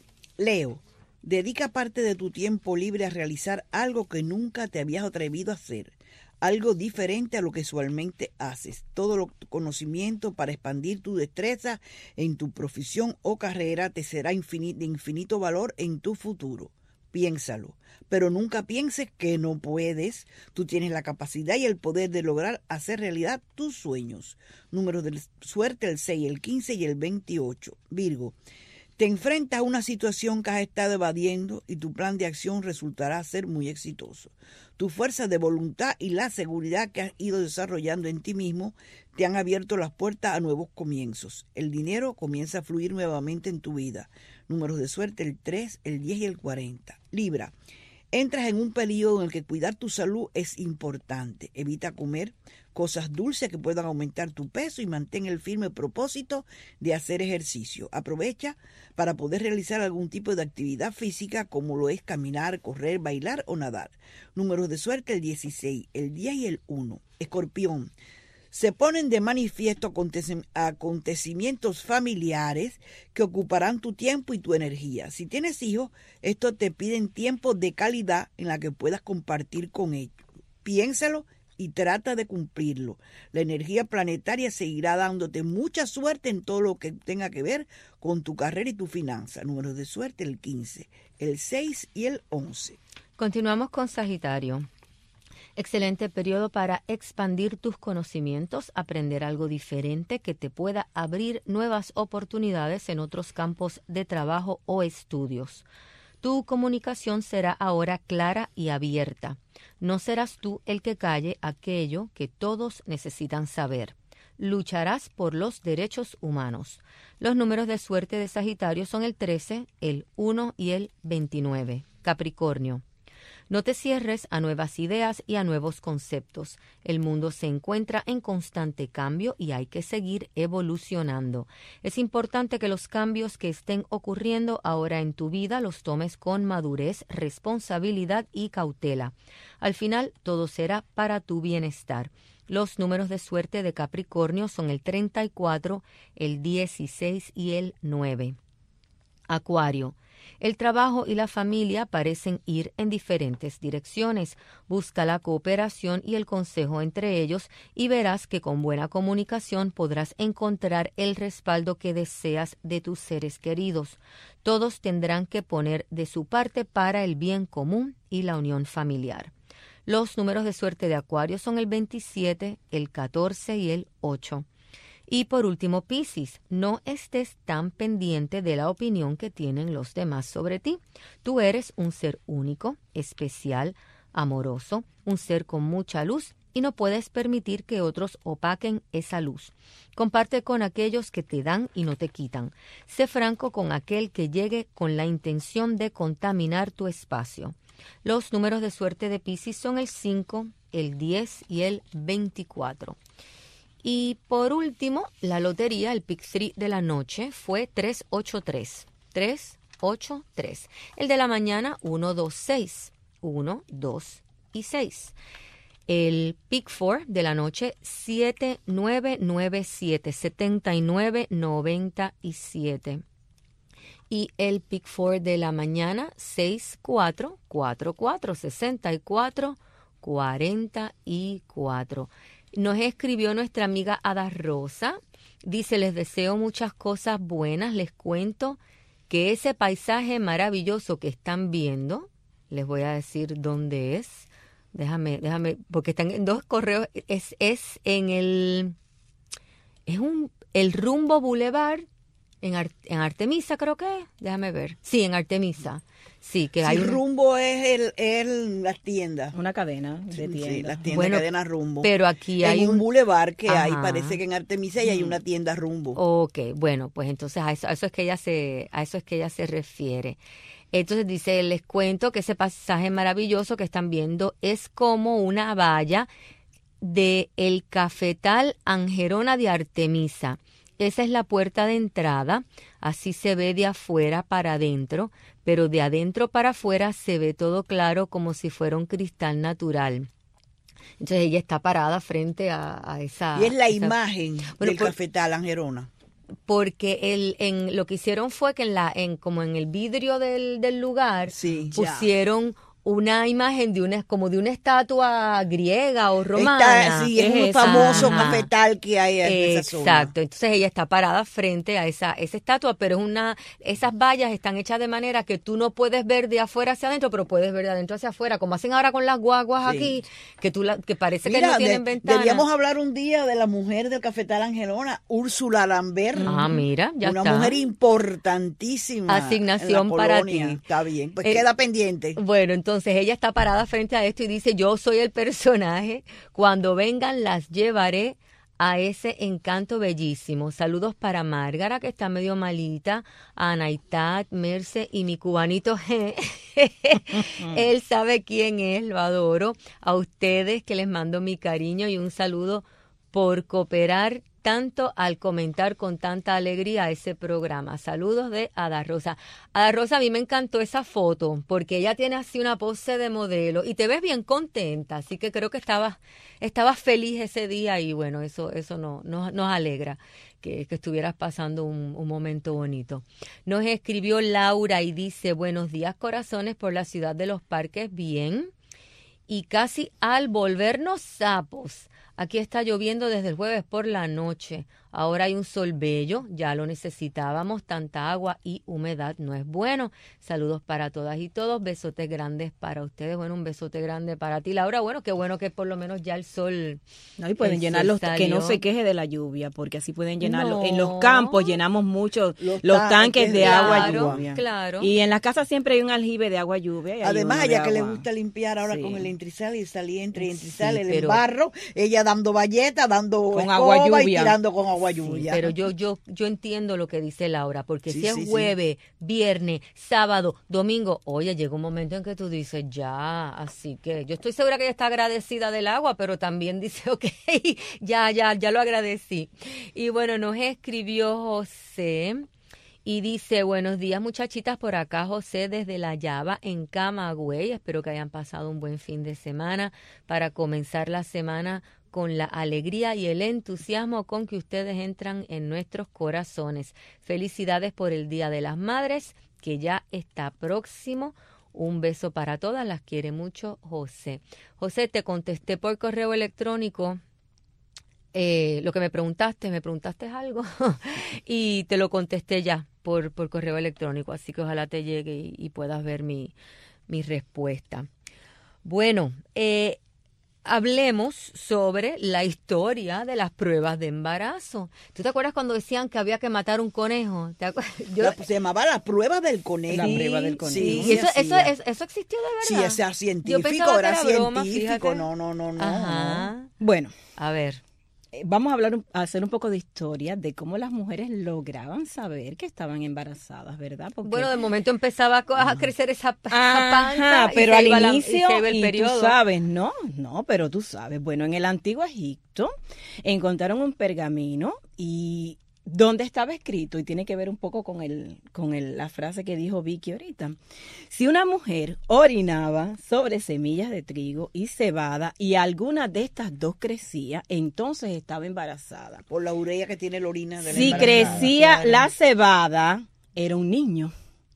Leo, dedica parte de tu tiempo libre a realizar algo que nunca te habías atrevido a hacer. Algo diferente a lo que usualmente haces. Todo lo conocimiento para expandir tu destreza en tu profesión o carrera te será infinito, de infinito valor en tu futuro. Piénsalo, pero nunca pienses que no puedes. Tú tienes la capacidad y el poder de lograr hacer realidad tus sueños. Números de suerte: el seis, el quince y el veintiocho. Virgo, te enfrentas a una situación que has estado evadiendo y tu plan de acción resultará ser muy exitoso. Tu fuerza de voluntad y la seguridad que has ido desarrollando en ti mismo te han abierto las puertas a nuevos comienzos. El dinero comienza a fluir nuevamente en tu vida. Números de suerte: el tres, el diez y el cuarenta. Libra, entras en un periodo en el que cuidar tu salud es importante. Evita comer cosas dulces que puedan aumentar tu peso y mantén el firme propósito de hacer ejercicio. Aprovecha para poder realizar algún tipo de actividad física como lo es caminar, correr, bailar o nadar. Números de suerte: el dieciséis, el diez y el uno. Escorpión, se ponen de manifiesto acontecimientos familiares que ocuparán tu tiempo y tu energía. Si tienes hijos, estos te piden tiempo de calidad en la que puedas compartir con ellos. Piénsalo y trata de cumplirlo. La energía planetaria seguirá dándote mucha suerte en todo lo que tenga que ver con tu carrera y tu finanza. Números de suerte: el quince, el seis y el once. Continuamos con Sagitario. Excelente periodo para expandir tus conocimientos, aprender algo diferente que te pueda abrir nuevas oportunidades en otros campos de trabajo o estudios. Tu comunicación será ahora clara y abierta. No serás tú el que calle aquello que todos necesitan saber. Lucharás por los derechos humanos. Los números de suerte de Sagitario son el trece, el uno y el veintinueve. Capricornio. No te cierres a nuevas ideas y a nuevos conceptos. El mundo se encuentra en constante cambio y hay que seguir evolucionando. Es importante que los cambios que estén ocurriendo ahora en tu vida los tomes con madurez, responsabilidad y cautela. Al final, todo será para tu bienestar. Los números de suerte de Capricornio son el treinta y cuatro, el dieciséis y el nueve. Acuario. El trabajo y la familia parecen ir en diferentes direcciones. Busca la cooperación y el consejo entre ellos y verás que con buena comunicación podrás encontrar el respaldo que deseas de tus seres queridos. Todos tendrán que poner de su parte para el bien común y la unión familiar. Los números de suerte de Acuario son el veintisiete, el catorce y el ocho. Y por último, Piscis, no estés tan pendiente de la opinión que tienen los demás sobre ti. Tú eres un ser único, especial, amoroso, un ser con mucha luz y no puedes permitir que otros opaquen esa luz. Comparte con aquellos que te dan y no te quitan. Sé franco con aquel que llegue con la intención de contaminar tu espacio. Los números de suerte de Piscis son el cinco, el diez y el veinticuatro. Y por último, la lotería, el pick tres de la noche fue tres ocho tres. tres ocho tres. El de la mañana, uno dos seis. uno, dos y seis. El pick cuatro de la noche, siete nueve nueve siete. setenta y nueve noventa y siete. Y el pick cuatro de la mañana, seis cuatro cuatro cuatro. sesenta y cuatro cuarenta y cuatro. Nos escribió nuestra amiga Ada Rosa. Dice, les deseo muchas cosas buenas. Les cuento que ese paisaje maravilloso que están viendo, les voy a decir dónde es. Déjame, déjame, porque están en dos correos. Es, es en el, es un, el Rumbo Boulevard, en, Ar, en Artemisa creo que es. Déjame ver. Sí, en Artemisa. Sí, que sí, hay un... Rumbo es el, el las tiendas. Una cadena de tiendas. Sí, las tiendas, bueno, cadena Rumbo. Pero aquí hay en un, un bulevar que Ajá. hay, parece que en Artemisa y hay una tienda Rumbo. Ok, bueno, pues entonces a eso, a eso es que ella se, a eso es que ella se refiere. Entonces dice, les cuento que ese pasaje maravilloso que están viendo es como una valla de el cafetal Angerona de Artemisa. Esa es la puerta de entrada, así se ve de afuera para adentro, pero de adentro para afuera se ve todo claro como si fuera un cristal natural. Entonces ella está parada frente a, a esa... Y es la esa, imagen bueno, del por, cafetal Angerona. Porque el, en, lo que hicieron fue que en la, en, como en el vidrio del, del lugar sí, pusieron... Ya. Una imagen de una como de una estatua griega o romana. Está, sí, es, es un esa? famoso Ajá. cafetal que hay en esa Exacto. zona. Exacto. Entonces ella está parada frente a esa esa estatua, pero es una esas vallas están hechas de manera que tú no puedes ver de afuera hacia adentro, pero puedes ver de adentro hacia afuera, como hacen ahora con las guaguas sí. aquí, que tú la, que parece Mira, que no tienen de, ventanas. Deberíamos hablar un día de la mujer del cafetal Angelona, Úrsula Lambert. Ah, mira, ya una está. mujer importantísima. Asignación para ti. Está bien, pues eh, queda pendiente. Bueno, entonces ella está parada frente a esto y dice, yo soy el personaje, cuando vengan las llevaré a ese encanto bellísimo. Saludos para Márgara, que está medio malita, a Anaitat, Merce y mi cubanito G. Él sabe quién es, lo adoro. A ustedes que les mando mi cariño y un saludo por cooperar tanto al comentar con tanta alegría ese programa. Saludos de Ada Rosa. Ada Rosa, a mí me encantó esa foto porque ella tiene así una pose de modelo y te ves bien contenta, así que creo que estabas estabas feliz ese día y bueno, eso eso no, no, nos alegra que, que estuvieras pasando un, un momento bonito. Nos escribió Laura y dice, buenos días corazones por la ciudad de los parques, bien, y casi al volvernos sapos. Aquí está lloviendo desde el jueves por la noche. Ahora hay un sol bello, ya lo necesitábamos, tanta agua y humedad no es bueno. Saludos para todas y todos, besotes grandes para ustedes. Bueno, un besote grande para ti, Laura. Bueno, qué bueno que por lo menos ya el sol No, y pueden llenarlos, que no se queje de la lluvia, porque así pueden llenarlo. No. En los campos llenamos mucho los, los tanques, tanques de claro, agua lluvia. Claro. Y en las casas siempre hay un aljibe de agua lluvia. Además, a ella que le gusta limpiar ahora sí. con el entrizal y salir entre sí, entrizal, sí, el pero, barro, ella dando galletas, dando con escoba agua lluvia. y tirando con agua lluvia. Sí, pero yo yo yo entiendo lo que dice Laura, porque Sí, si es sí, sí. jueves, viernes, sábado, domingo, oye, llega un momento en que tú dices, ya, así que yo estoy segura que ella está agradecida del agua, pero también dice, ok, ya, ya, ya lo agradecí. Y bueno, nos escribió José y dice, buenos días muchachitas, por acá José desde La Llava en Camagüey, espero que hayan pasado un buen fin de semana para comenzar la semana con la alegría y el entusiasmo con que ustedes entran en nuestros corazones. Felicidades por el Día de las Madres, que ya está próximo. Un beso para todas, las quiere mucho José. José, te contesté por correo electrónico eh, lo que me preguntaste, me preguntaste algo y te lo contesté ya por, por correo electrónico, así que ojalá te llegue y, y puedas ver mi, mi respuesta. Bueno, eh, hablemos sobre la historia de las pruebas de embarazo. ¿Tú te acuerdas cuando decían que había que matar un conejo? ¿Te acuerdas? Yo, La- se llamaba la prueba del conejo. La prueba del conejo. Sí, y eso, se eso, hacía. eso, eso existió de Sí, verdad. o sea, Yo científico, pensaba que era, broma, científico. fíjate. No, no, no, no. Ajá. no. Bueno, A ver. eh, vamos a hablar, un- a hacer un poco de historia de cómo las mujeres lograban saber que estaban embarazadas, ¿verdad? Porque, Bueno, de momento empezaba a co- a crecer esa, esa Ajá, panza y pero se al iba la- y inicio, se iba el y periodo. tú sabes, no, no, pero tú sabes. Bueno, en el antiguo Egipto encontraron un pergamino y donde estaba escrito, y tiene que ver un poco con el, con el, la frase que dijo Vicky ahorita. Si una mujer orinaba sobre semillas de trigo y cebada y alguna de estas dos crecía, entonces estaba embarazada. Por la urea que tiene la orina de la Si embarazada, crecía claro. la cebada, era un niño.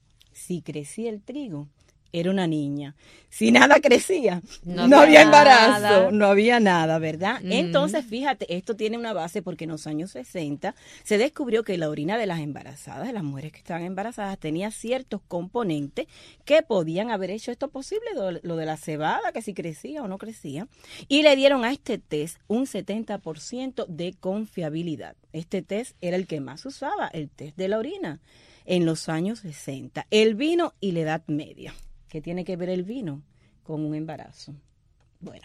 Si crecía el trigo, era una niña. Si nada crecía, No no, había había embarazo, nada. no había nada, ¿verdad? Mm. Entonces, fíjate, esto tiene una base porque en los años sesenta se descubrió que la orina de las embarazadas, de las mujeres que estaban embarazadas, tenía ciertos componentes que podían haber hecho esto posible, lo, lo de la cebada, que si crecía o no crecía, y le dieron a este test un setenta por ciento de confiabilidad. Este test era el que más usaba, el test de la orina, en los años sesenta. El vino y la Edad Media. ¿Qué tiene que ver el vino con un embarazo? Bueno,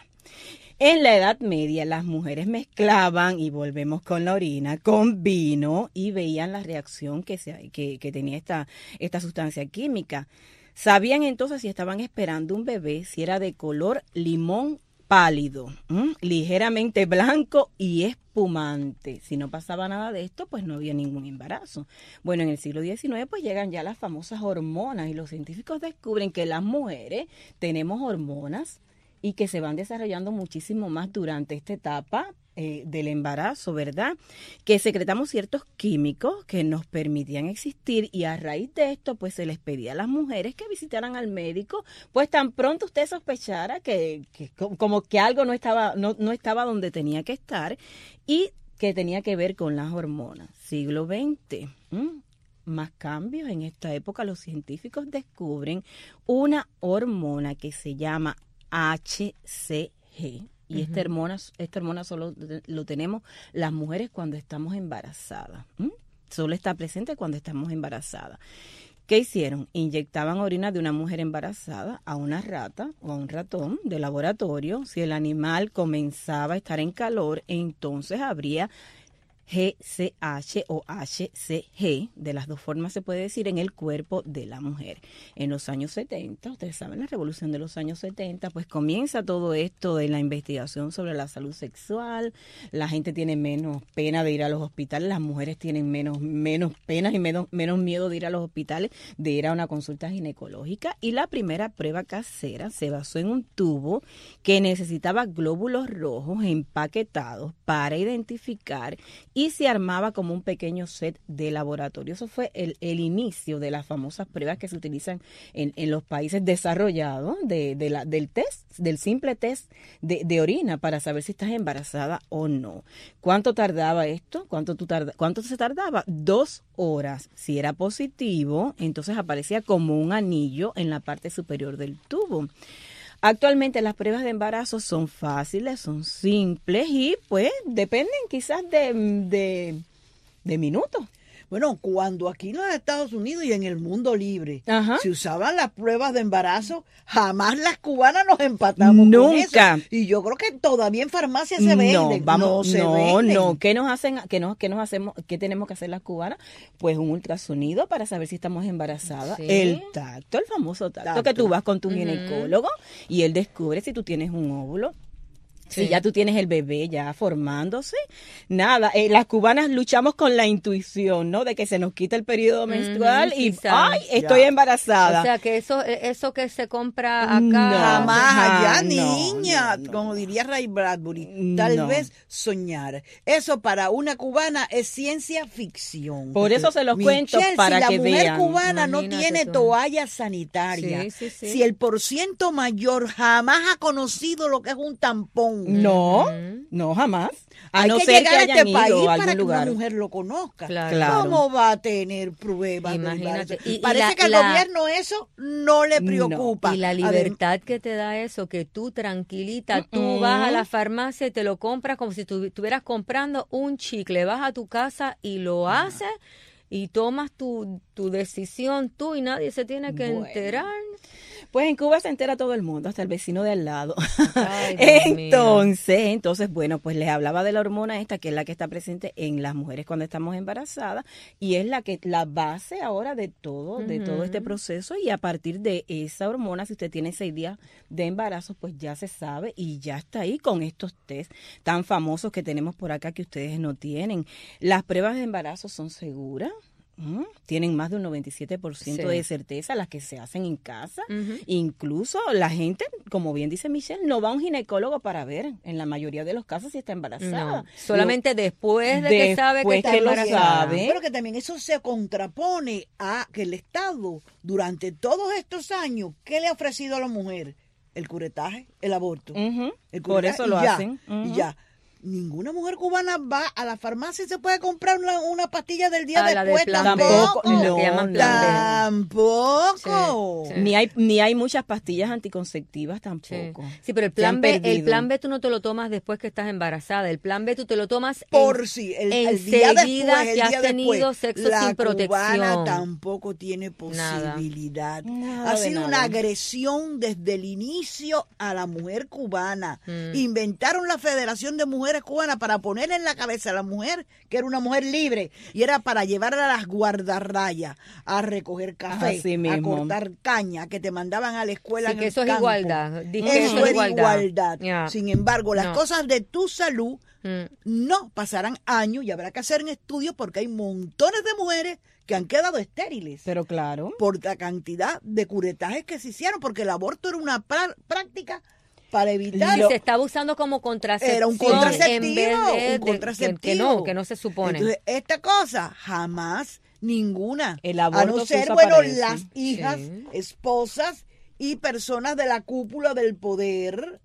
en la Edad Media las mujeres mezclaban, y volvemos con la orina, con vino y veían la reacción que, se, que, que tenía esta, esta sustancia química. Sabían entonces si estaban esperando un bebé, si era de color limón pálido, ¿m? ligeramente blanco y espumante. Si no pasaba nada de esto, pues no había ningún embarazo. Bueno, en el siglo diecinueve pues llegan ya las famosas hormonas y los científicos descubren que las mujeres tenemos hormonas y que se van desarrollando muchísimo más durante esta etapa eh, del embarazo, ¿verdad? Que secretamos ciertos químicos que nos permitían existir y a raíz de esto pues se les pedía a las mujeres que visitaran al médico, pues tan pronto usted sospechara que, que co- como que algo no estaba, no, no estaba donde tenía que estar y que tenía que ver con las hormonas. Siglo veinte, ¿m? Más cambios. En esta época los científicos descubren una hormona que se llama H C G. Y esta Ujú. hormona, esta hormona solo lo tenemos las mujeres cuando estamos embarazadas. ¿m? Solo está presente cuando estamos embarazadas. ¿Qué hicieron? Inyectaban orina de una mujer embarazada a una rata o a un ratón de laboratorio. Si el animal comenzaba a estar en calor, entonces habría G C H o H C G, de las dos formas se puede decir, en el cuerpo de la mujer. En los años setenta, ustedes saben, la revolución de los años setenta, pues comienza todo esto de la investigación sobre la salud sexual, la gente tiene menos pena de ir a los hospitales, las mujeres tienen menos, menos penas y menos, menos miedo de ir a los hospitales, de ir a una consulta ginecológica, y la primera prueba casera se basó en un tubo que necesitaba glóbulos rojos empaquetados para identificar y se armaba como un pequeño set de laboratorio. Eso fue el, el inicio de las famosas pruebas que se utilizan en, en los países desarrollados de, de la, del test, del simple test de, de orina para saber si estás embarazada o no. ¿Cuánto tardaba esto? ¿Cuánto, tú tarda, ¿Cuánto se tardaba? Dos horas. Si era positivo, entonces aparecía como un anillo en la parte superior del tubo. Actualmente las pruebas de embarazo son fáciles, son simples y pues dependen quizás de, de, de minutos. Bueno, cuando aquí en los Estados Unidos y en el mundo libre Ajá. se usaban las pruebas de embarazo, jamás las cubanas nos empatamos Nunca. con eso. Y yo creo que todavía en farmacia se venden. No, vamos, no se no, venden. no. ¿Qué nos hacen? ¿Qué nos, qué nos hacemos? ¿Qué tenemos que hacer las cubanas? Pues un ultrasonido para saber si estamos embarazadas. Sí. El tacto, el famoso tacto, Tacto. que tú vas con tu Ujú. ginecólogo y él descubre si tú tienes un óvulo. Sí. Si ya tú tienes el bebé ya formándose, nada, eh, las cubanas luchamos con la intuición, ¿no? De que se nos quita el periodo menstrual Ujú, y, quizás. ¡ay, estoy Ya. embarazada! O sea, que eso eso que se compra acá... No. Jamás allá, Ah, no, niña, no, no. como diría Ray Bradbury, tal No. vez soñar. Eso para una cubana es ciencia ficción. Por eso se los cuento, Michelle, para si la que mujer vean. cubana no Imagínate tiene tú. toalla sanitaria, Sí, sí, sí. si el porciento mayor jamás ha conocido lo que es un tampón, No, Ujú. no, jamás. A hay no que ser llegar que a hayan este ido país a para algún que lugar. una mujer lo conozca. Claro. Claro. ¿Cómo va a tener pruebas de Imagínate. embarazo? Y- y Parece la- que al la- gobierno eso no le No. preocupa. Y la Adem- libertad que te da eso, que tú tranquilita, tú Mm-mm. vas a la farmacia y te lo compras como si tú estuvieras comprando un chicle, vas a tu casa y lo haces y tomas tu, tu decisión tú y nadie se tiene que Bueno. enterar. Pues en Cuba se entera todo el mundo, hasta el vecino de al lado. Ay, Dios mío. entonces, entonces, bueno, pues les hablaba de la hormona esta, que es la que está presente en las mujeres cuando estamos embarazadas, y es la que la base ahora de todo, de todo este Ujú. proceso, y a partir de esa hormona, si usted tiene seis días de embarazo, pues ya se sabe y ya está ahí con estos test tan famosos que tenemos por acá que ustedes no tienen. Las pruebas de embarazo son seguras. ¿Mm? Tienen más de un noventa y siete por ciento Sí. de certeza las que se hacen en casa. Ujú. Incluso la gente, como bien dice Michelle, no va a un ginecólogo para ver en la mayoría de los casos si está embarazada. No, solamente después de que sabe que después está que lo embarazada. sabe. Pero que también eso se contrapone a que el Estado, durante todos estos años, ¿qué le ha ofrecido a la mujer? El curetaje, el aborto. Ujú, El por curetaje, eso y lo ya, hacen. Y Ujú. ya. Ninguna mujer cubana va a la farmacia y se puede comprar una, una pastilla del día Ah, la de después. plan B, Tampoco, la que no, llaman plan B. Tampoco. Sí, sí. Ni hay ni hay muchas pastillas anticonceptivas tampoco. Sí. Sí, pero el Se plan han B, el perdido. plan B tú no te lo tomas después que estás embarazada. El plan B tú te lo tomas Por en- si el, el día enseguida después, el que has día tenido después, sexo la sin protección. cubana tampoco tiene Nada. posibilidad. Nada ha de sido nada. una agresión desde el inicio a la mujer cubana. Mm. Inventaron la Federación de Mujeres Cubanas para poner en la cabeza a la mujer que era una mujer libre y era para llevarla a las guardarrayas, a recoger café, Así a mismo. cortar caña, que te mandaban a la escuela. Sí, en que el eso es campo. igualdad. Dije Eso, que eso es es igualdad. igualdad. Ya. Sin embargo, las No. cosas de tu salud Mm. no pasarán años y habrá que hacer un estudio porque hay montones de mujeres que han quedado estériles Pero claro. por la cantidad de curetajes que se hicieron, porque el aborto era una pra- práctica para evitar. Y se estaba usando como contracepción. Era un contraceptivo, en vez de, un de- que- contraceptivo. Que, no, que no se supone. Entonces, esta cosa jamás ninguna. El a aborto no se ser, usa bueno, para eso. las hijas, Sí. esposas y personas de la cúpula del poder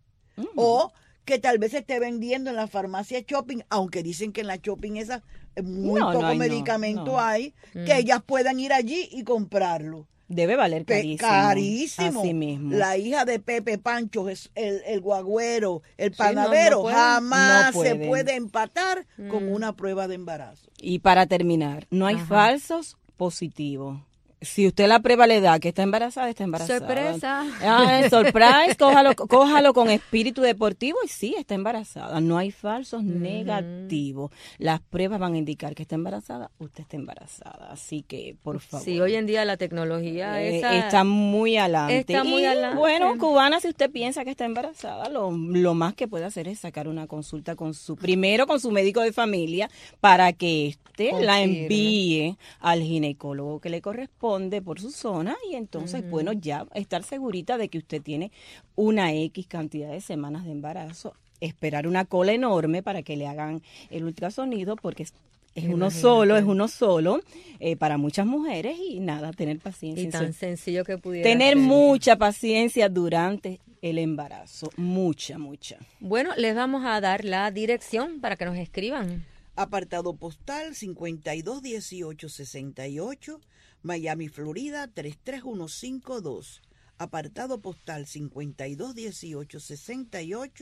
o que tal vez se esté vendiendo en la farmacia shopping, aunque dicen que en la shopping esa eh, muy No, no poco hay, no, medicamento no. hay, Mm. que ellas puedan ir allí y comprarlo. Debe valer Pe- carísimo. carísimo. Así mismo. La hija de Pepe Pancho, es el, el guagüero, el Sí, no, panadero, no pueden. jamás No se pueden. puede empatar con Mm. una prueba de embarazo. Y para terminar, no hay Ajá. falsos positivos. Si usted la prueba le da que está embarazada, está embarazada. Sorpresa. Ah, surprise, cójalo, cójalo con espíritu deportivo y sí, está embarazada. No hay falsos negativos. Las pruebas van a indicar que está embarazada, usted está embarazada. Así que, por favor. Sí, hoy en día la tecnología Eh, esa está muy adelante. está muy Y, adelante. bueno, cubana, si usted piensa que está embarazada, lo, lo más que puede hacer es sacar una consulta con su, primero con su médico de familia, para que éste la Confirme. envíe al ginecólogo que le corresponde por su zona y entonces, Ujú. bueno, ya estar segurita de que usted tiene una X cantidad de semanas de embarazo, esperar una cola enorme para que le hagan el ultrasonido, porque es es uno Imagínate. solo, es uno solo eh, para muchas mujeres y nada, tener paciencia. y Eso tan es- sencillo que pudiera Tener ser. mucha paciencia durante el embarazo, mucha, mucha. Bueno, les vamos a dar la dirección para que nos escriban. Apartado postal cincuenta y dos dieciocho sesenta y ocho, Miami, Florida tres tres uno cinco dos. Apartado postal cincuenta y dos dieciocho sesenta y ocho,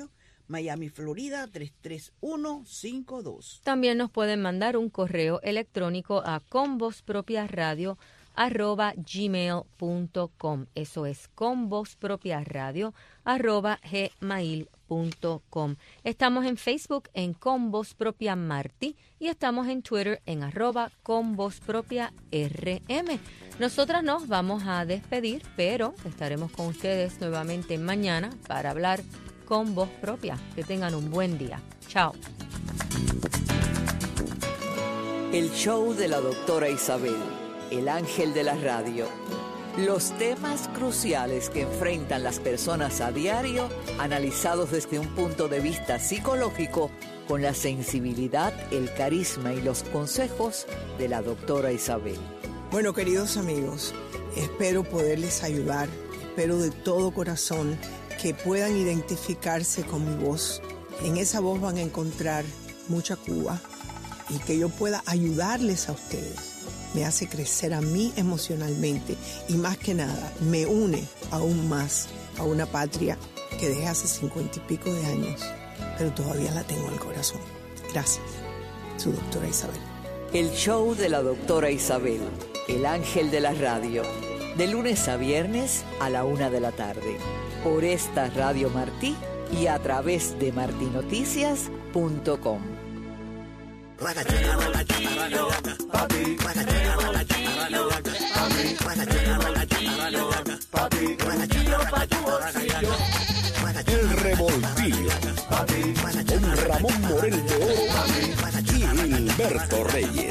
Miami, Florida, tres tres uno cinco dos. También nos pueden mandar un correo electrónico a convozpropiaradio arroba gmail punto com. Eso es convozpropiaradio arroba gmail punto com. Estamos en Facebook en Con Voz Propia Martí y estamos en Twitter en arroba Con Voz Propia R M. Nosotras nos vamos a despedir, pero estaremos con ustedes nuevamente mañana para hablar con voz propia. Que tengan un buen día. Chao. El show de la doctora Isabel, el ángel de la radio. Los temas cruciales que enfrentan las personas a diario, analizados desde un punto de vista psicológico, con la sensibilidad, el carisma y los consejos de la doctora Isabel. Bueno, queridos amigos, espero poderles ayudar, espero de todo corazón que puedan identificarse con mi voz. En esa voz van a encontrar mucha Cuba y que yo pueda ayudarles a ustedes. Me hace crecer a mí emocionalmente y más que nada me une aún más a una patria que dejé hace cincuenta y pico de años, pero todavía la tengo en el corazón. Gracias, su doctora Isabel. El show de la doctora Isabel, el ángel de la radio, de lunes a viernes a la una de la tarde, por esta Radio Martí y a través de martinoticias punto com. El Revoltillo con Ramón Morel de Oro y Gilberto Reyes.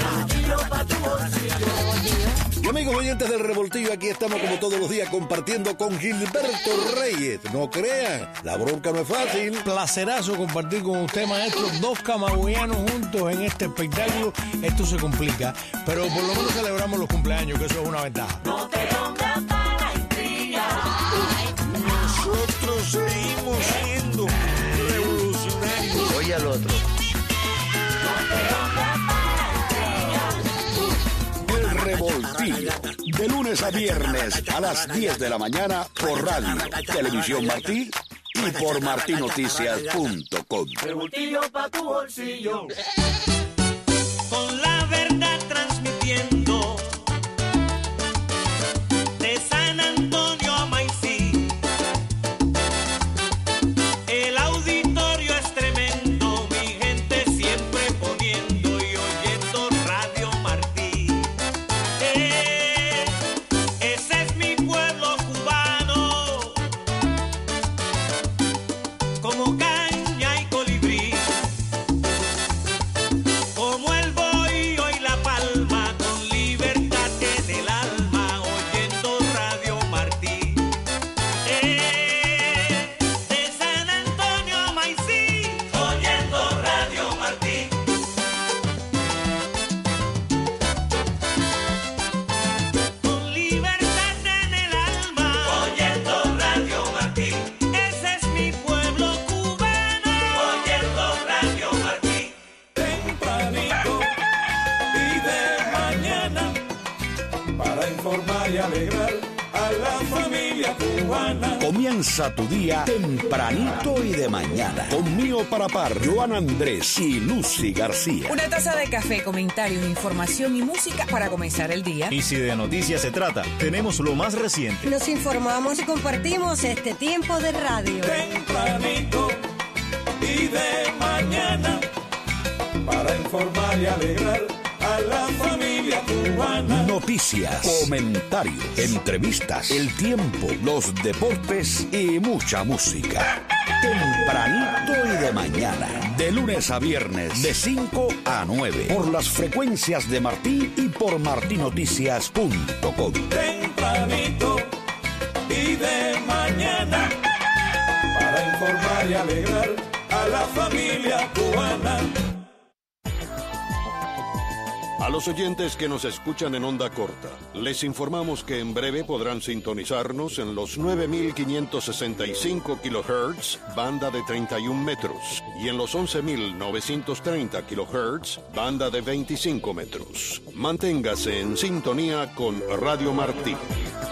Y amigos oyentes del Revoltillo, aquí estamos como todos los días compartiendo con Gilberto Reyes. No crean, la bronca no es fácil. Placerazo compartir con usted, maestro, dos camagüeyanos juntos en este espectáculo. Esto se complica, pero por lo menos celebramos los cumpleaños, que eso es una ventaja. No te pongas para intriga. Nosotros seguimos siendo revolucionarios. Oye al otro. El Revoltillo, de lunes a viernes a las diez de la mañana por Radio, Televisión Martí y por martinoticias punto com. Revoltillo pa' tu bolsillo. Con la verdad transmitiendo de San Antonio a Maicí. El auditorio es tremendo, mi gente siempre poniendo y oyendo Radio Martí. Eh, ese es mi pueblo cubano, como caña y colibrí, como el bohío y la palma, con libertad en el alma, oyendo Radio Martí. Eh, de San Antonio a Maicí, oyendo Radio Martí. Con libertad en el alma, oyendo Radio Martí. Ese es mi pueblo cubano, oyendo Radio Martí. Tempranito y de mañana, para informar y alegrar a la familia cubana. Comienza tu día tempranito y de mañana. Conmigo para par, Joan Andrés y Lucy García. Una taza de café, comentarios, información y música para comenzar el día. Y si de noticias se trata, tenemos lo más reciente. Nos informamos y compartimos este tiempo de radio. Tempranito y de mañana, para informar y alegrar a la familia cubana. Noticias, comentarios, entrevistas, el tiempo, los deportes y mucha música. Tempranito y de mañana, de lunes a viernes, de cinco a nueve, por las frecuencias de Martí y por martinoticias punto com. Tempranito y de mañana, para informar y alegrar a la familia cubana. A los oyentes que nos escuchan en onda corta, les informamos que en breve podrán sintonizarnos en los nueve mil quinientos sesenta y cinco kilohertz, banda de treinta y un metros, y en los once mil novecientos treinta kilohertz, banda de veinticinco metros. Manténgase en sintonía con Radio Martí.